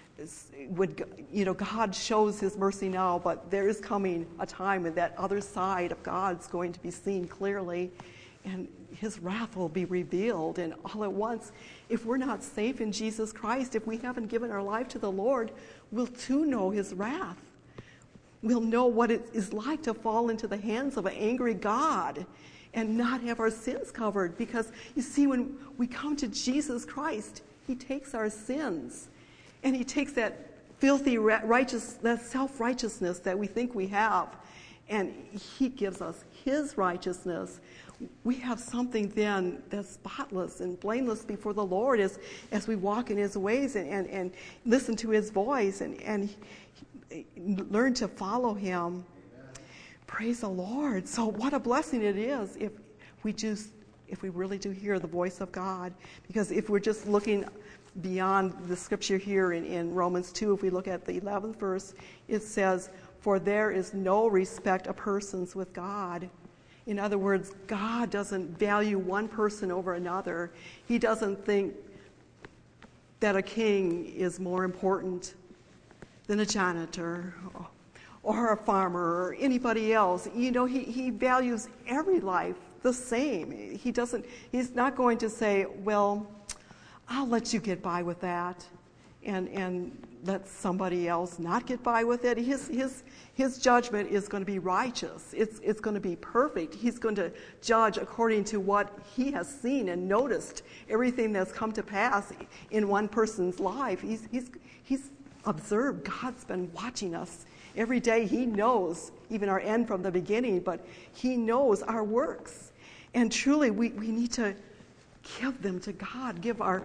God shows his mercy now, but there is coming a time when that other side of God's going to be seen clearly, and his wrath will be revealed. And all at once, if we're not safe in Jesus Christ, if we haven't given our life to the Lord, we'll too know his wrath. We'll know what it is like to fall into the hands of an angry God and not have our sins covered. Because you see, when we come to Jesus Christ, he takes our sins. And he takes that filthy that self-righteousness that we think we have, and he gives us his righteousness. We have something then that's spotless and blameless before the Lord as we walk in his ways and listen to his voice and learn to follow him. Amen. Praise the Lord. So what a blessing it is if we really do hear the voice of God. Because if we're just looking beyond the scripture here in Romans 2, if we look at the 11th verse, it says, "For there is no respect of persons with God." In other words, God doesn't value one person over another. He doesn't think that a king is more important than a janitor or a farmer or anybody else. He values every life the same. He's not going to say, well, I'll let you get by with that, and let somebody else not get by with it. His judgment is going to be righteous. It's going to be perfect. He's going to judge according to what he has seen and noticed, everything that's come to pass in one person's life. He's observed. God's been watching us every day. He knows even our end from the beginning, but he knows our works. And truly, we need to give them to God. Give our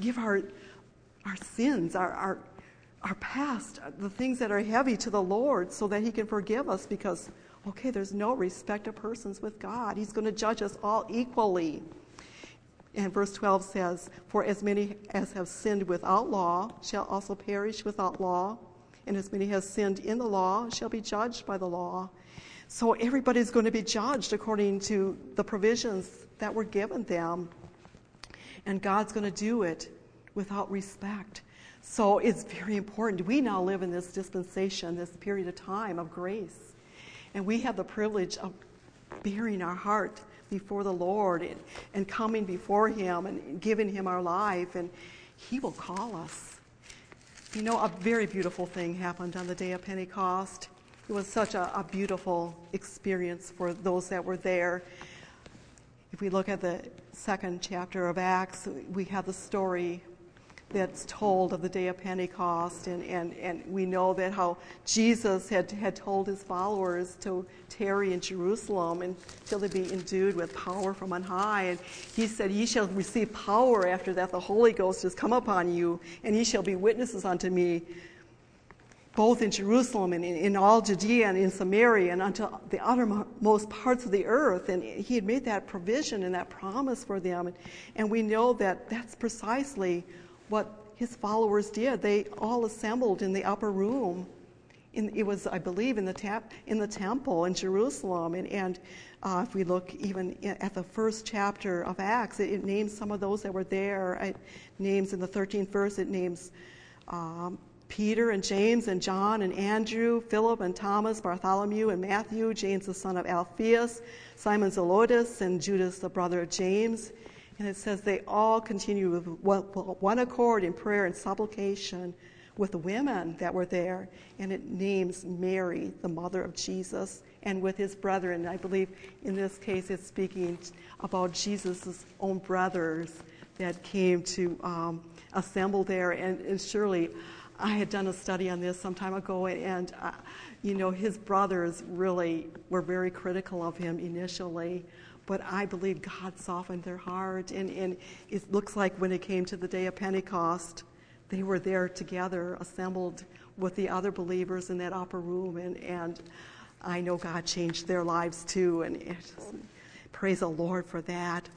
sins, our past, the things that are heavy to the Lord, so that he can forgive us, because, there's no respect of persons with God. He's going to judge us all equally. And verse 12 says, "For as many as have sinned without law shall also perish without law, and as many as sinned in the law shall be judged by the law." So everybody's going to be judged according to the provisions that were given them. And God's going to do it without respect. So it's very important. We now live in this dispensation, this period of time of grace. And we have the privilege of bearing our heart before the Lord and coming before him and giving him our life. And he will call us. A very beautiful thing happened on the day of Pentecost. It was such a beautiful experience for those that were there. If we look at the second chapter of Acts, we have the story that's told of the day of Pentecost, and we know that how Jesus had told his followers to tarry in Jerusalem until they be endued with power from on high. And he said, "Ye shall receive power after that the Holy Ghost has come upon you, and ye shall be witnesses unto me, both in Jerusalem and in all Judea and in Samaria and unto the uttermost parts of the earth." And he had made that provision and that promise for them. And we know that that's precisely what his followers did. They all assembled in the upper room it was, I believe, in the temple in Jerusalem. And if we look even at the first chapter of Acts, it names some of those that were there. It names in the 13th verse, it names Peter and James and John and Andrew, Philip and Thomas, Bartholomew and Matthew, James the son of Alphaeus, Simon Zelotes, and Judas the brother of James. And it says they all continue with one accord in prayer and supplication with the women that were there. And it names Mary, the mother of Jesus, and with his brethren. I believe in this case it's speaking about Jesus' own brothers that came to assemble there. And surely I had done a study on this some time ago, and his brothers really were very critical of him initially. But I believe God softened their heart. And it looks like when it came to the day of Pentecost, they were there together, assembled with the other believers in that upper room. And I know God changed their lives too. And praise the Lord for that.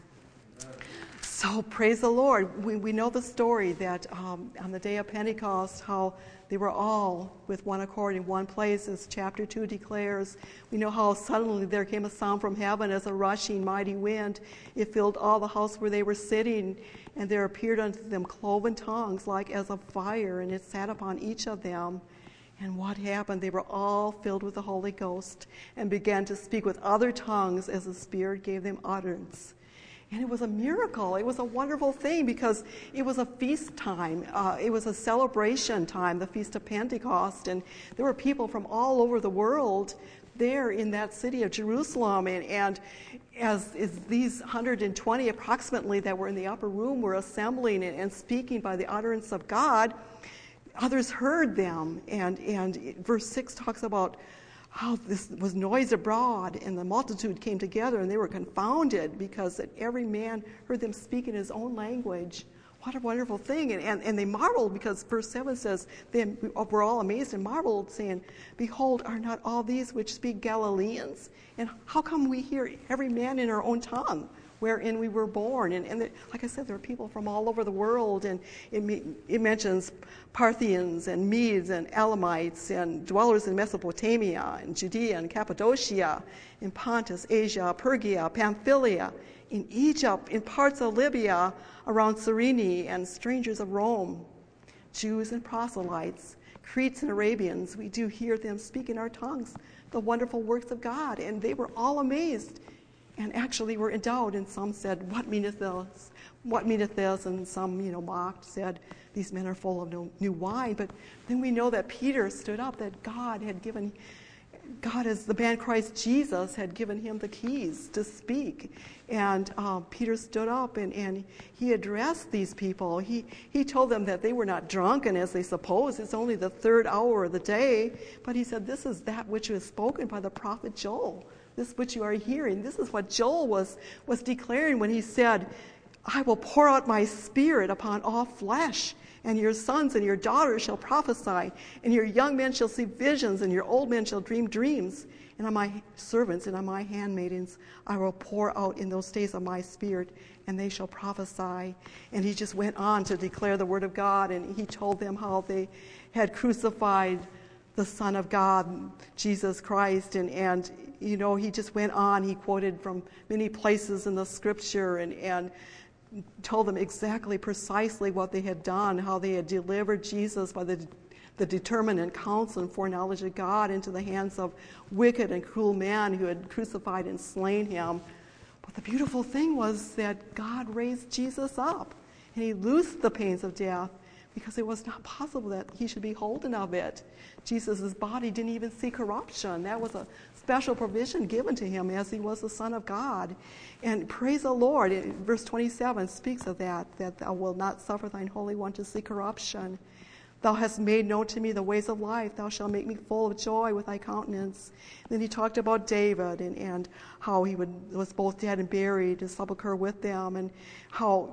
So praise the Lord. We know the story that on the day of Pentecost, how they were all with one accord in one place, as chapter 2 declares. We know how suddenly there came a sound from heaven as a rushing mighty wind. It filled all the house where they were sitting, and there appeared unto them cloven tongues like as of fire, and it sat upon each of them. And what happened? They were all filled with the Holy Ghost and began to speak with other tongues as the Spirit gave them utterance. And it was a miracle. It was a wonderful thing because it was a feast time. It was a celebration time, the Feast of Pentecost. And there were people from all over the world there in that city of Jerusalem. And as these 120 approximately that were in the upper room were assembling and speaking by the utterance of God, others heard them. And verse 6 talks about how this was noise abroad, and the multitude came together, and they were confounded because every man heard them speak in his own language. What a wonderful thing. And they marveled because verse 7 says, they were all amazed and marveled, saying, Behold, are not all these which speak Galileans? And how come we hear every man in our own tongue wherein we were born? And like I said, there are people from all over the world, and it mentions Parthians and Medes and Elamites and dwellers in Mesopotamia and Judea and Cappadocia, in Pontus, Asia, Phrygia, Pamphylia, in Egypt, in parts of Libya, around Cyrene, and strangers of Rome, Jews and proselytes, Cretes and Arabians. We do hear them speak in our tongues the wonderful works of God, and they were all amazed and actually were in doubt, and some said, What meaneth this? What meaneth this? And some, mocked, said, These men are full of no new wine. But then we know that Peter stood up, that God, as the man Christ Jesus, had given him the keys to speak. And Peter stood up and he addressed these people. He told them that they were not drunken as they suppose. It's only the third hour of the day. But he said, This is that which was spoken by the prophet Joel. This which you are hearing. This is what Joel was declaring when he said, I will pour out my spirit upon all flesh, and your sons and your daughters shall prophesy, and your young men shall see visions, and your old men shall dream dreams. And on my servants and on my handmaidens I will pour out in those days of my spirit, and they shall prophesy. And he just went on to declare the word of God, and he told them how they had crucified the Son of God, Jesus Christ, and he just went on. He quoted from many places in the scripture and told them exactly, precisely what they had done, how they had delivered Jesus by the determinate counsel and foreknowledge of God into the hands of wicked and cruel men who had crucified and slain him. But the beautiful thing was that God raised Jesus up, and he loosed the pains of death, because it was not possible that he should be holden of it. Jesus' body didn't even see corruption. That was a special provision given to him as he was the Son of God. And praise the Lord, verse 27 speaks of that thou wilt not suffer thine Holy One to see corruption. Thou hast made known to me the ways of life. Thou shalt make me full of joy with thy countenance. And then he talked about David and how he was both dead and buried, his sepulchre with them, and how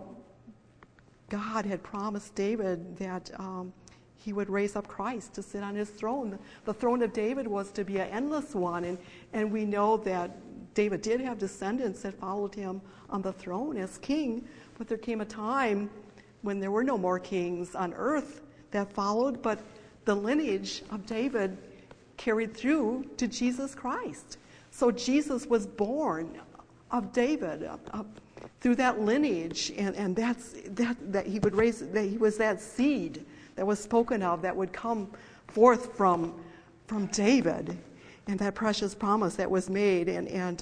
God had promised David that he would raise up Christ to sit on his throne. The throne of David was to be an endless one, and we know that David did have descendants that followed him on the throne as king, but there came a time when there were no more kings on earth that followed, but the lineage of David carried through to Jesus Christ. So Jesus was born of David, through that lineage, and that he would raise, that he was that seed that was spoken of that would come forth from David, and that precious promise that was made, and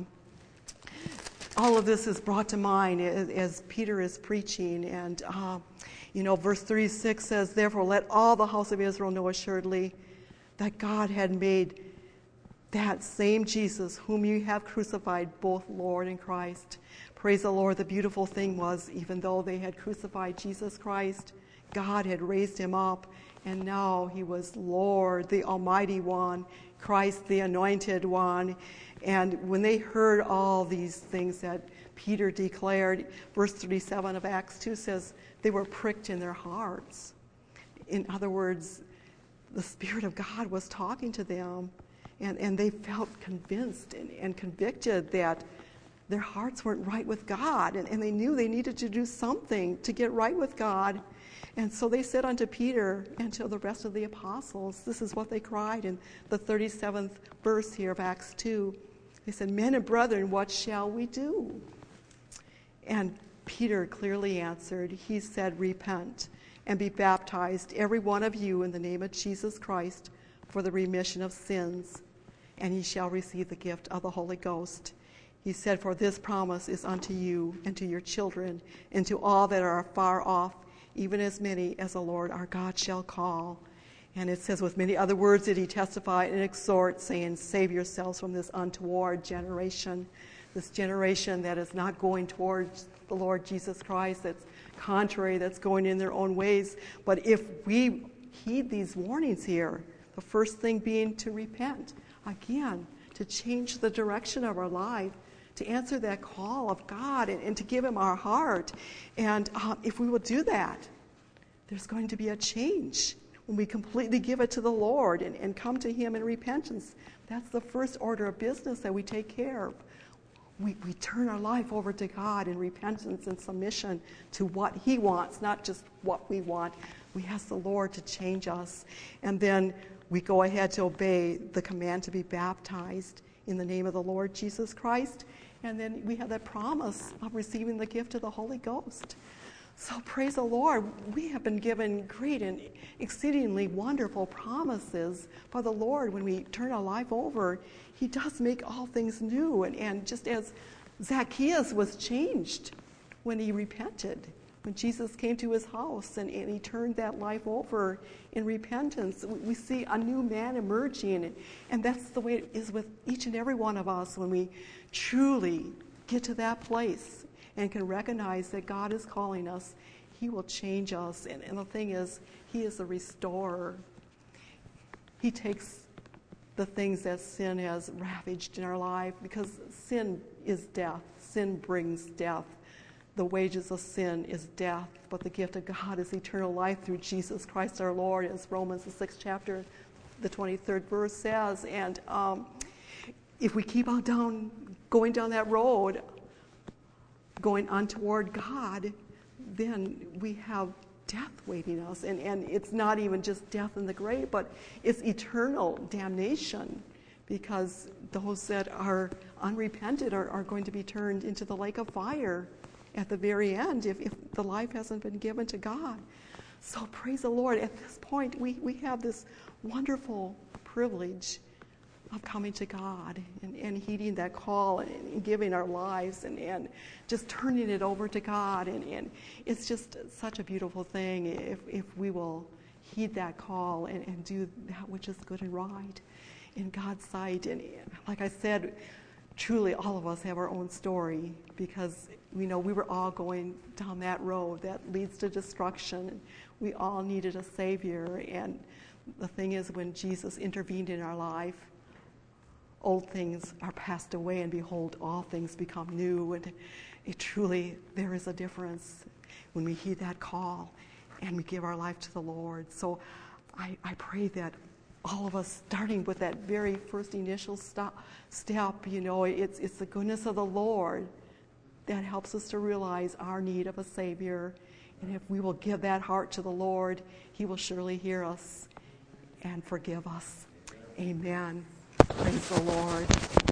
all of this is brought to mind as Peter is preaching, and verse 36 says, "Therefore let all the house of Israel know assuredly that God had made that same Jesus whom you have crucified, both Lord and Christ." Praise the Lord. The beautiful thing was, even though they had crucified Jesus Christ, God had raised him up, and now he was Lord, the Almighty One, Christ, the Anointed One. And when they heard all these things that Peter declared, verse 37 of Acts 2 says, they were pricked in their hearts. In other words, the Spirit of God was talking to them, and they felt convinced and convicted that their hearts weren't right with God, and they knew they needed to do something to get right with God. And so they said unto Peter and to the rest of the apostles, this is what they cried in the 37th verse here of Acts 2. They said, "Men and brethren, what shall we do?" And Peter clearly answered. He said, "Repent and be baptized, every one of you, in the name of Jesus Christ, for the remission of sins, and ye shall receive the gift of the Holy Ghost." He said, "For this promise is unto you and to your children and to all that are far off, even as many as the Lord our God shall call." And it says, with many other words did he testify and exhort, saying, "Save yourselves from this untoward generation," this generation that is not going towards the Lord Jesus Christ, that's contrary, that's going in their own ways. But if we heed these warnings here, the first thing being to repent, again, to change the direction of our life, to answer that call of God and to give him our heart. And if we will do that, there's going to be a change when we completely give it to the Lord and come to him in repentance. That's the first order of business that we take care of. We turn our life over to God in repentance and submission to what he wants, not just what we want. We ask the Lord to change us. And then we go ahead to obey the command to be baptized in the name of the Lord Jesus Christ. And then we have that promise of receiving the gift of the Holy Ghost. So praise the Lord. We have been given great and exceedingly wonderful promises by the Lord. When we turn our life over, he does make all things new. And just as Zacchaeus was changed when he repented, when Jesus came to his house and he turned that life over in repentance, we see a new man emerging. And that's the way it is with each and every one of us when we truly get to that place and can recognize that God is calling us. He will change us. And the thing is, he is a restorer. He takes the things that sin has ravaged in our life, because sin is death. Sin brings death. The wages of sin is death, but the gift of God is eternal life through Jesus Christ our Lord, as Romans, the 6th chapter, the 23rd verse says. And if we keep on going down that road, going on toward God, then we have death waiting us. And it's not even just death in the grave, but it's eternal damnation, because those that are unrepented are going to be turned into the lake of fire at the very end if the life hasn't been given to God. So praise the Lord. At this point, we have this wonderful privilege of coming to God and heeding that call and giving our lives and just turning it over to God. And it's just such a beautiful thing if we will heed that call and do that which is good and right in God's sight. And like I said, truly all of us have our own story, because we know we were all going down that road that leads to destruction. We all needed a Savior. And the thing is, when Jesus intervened in our life, old things are passed away, and behold, all things become new. And there is a difference when we heed that call and we give our life to the Lord. So I pray that all of us, starting with that very first initial step, it's the goodness of the Lord that helps us to realize our need of a Savior. And if we will give that heart to the Lord, he will surely hear us and forgive us. Amen. Praise the Lord.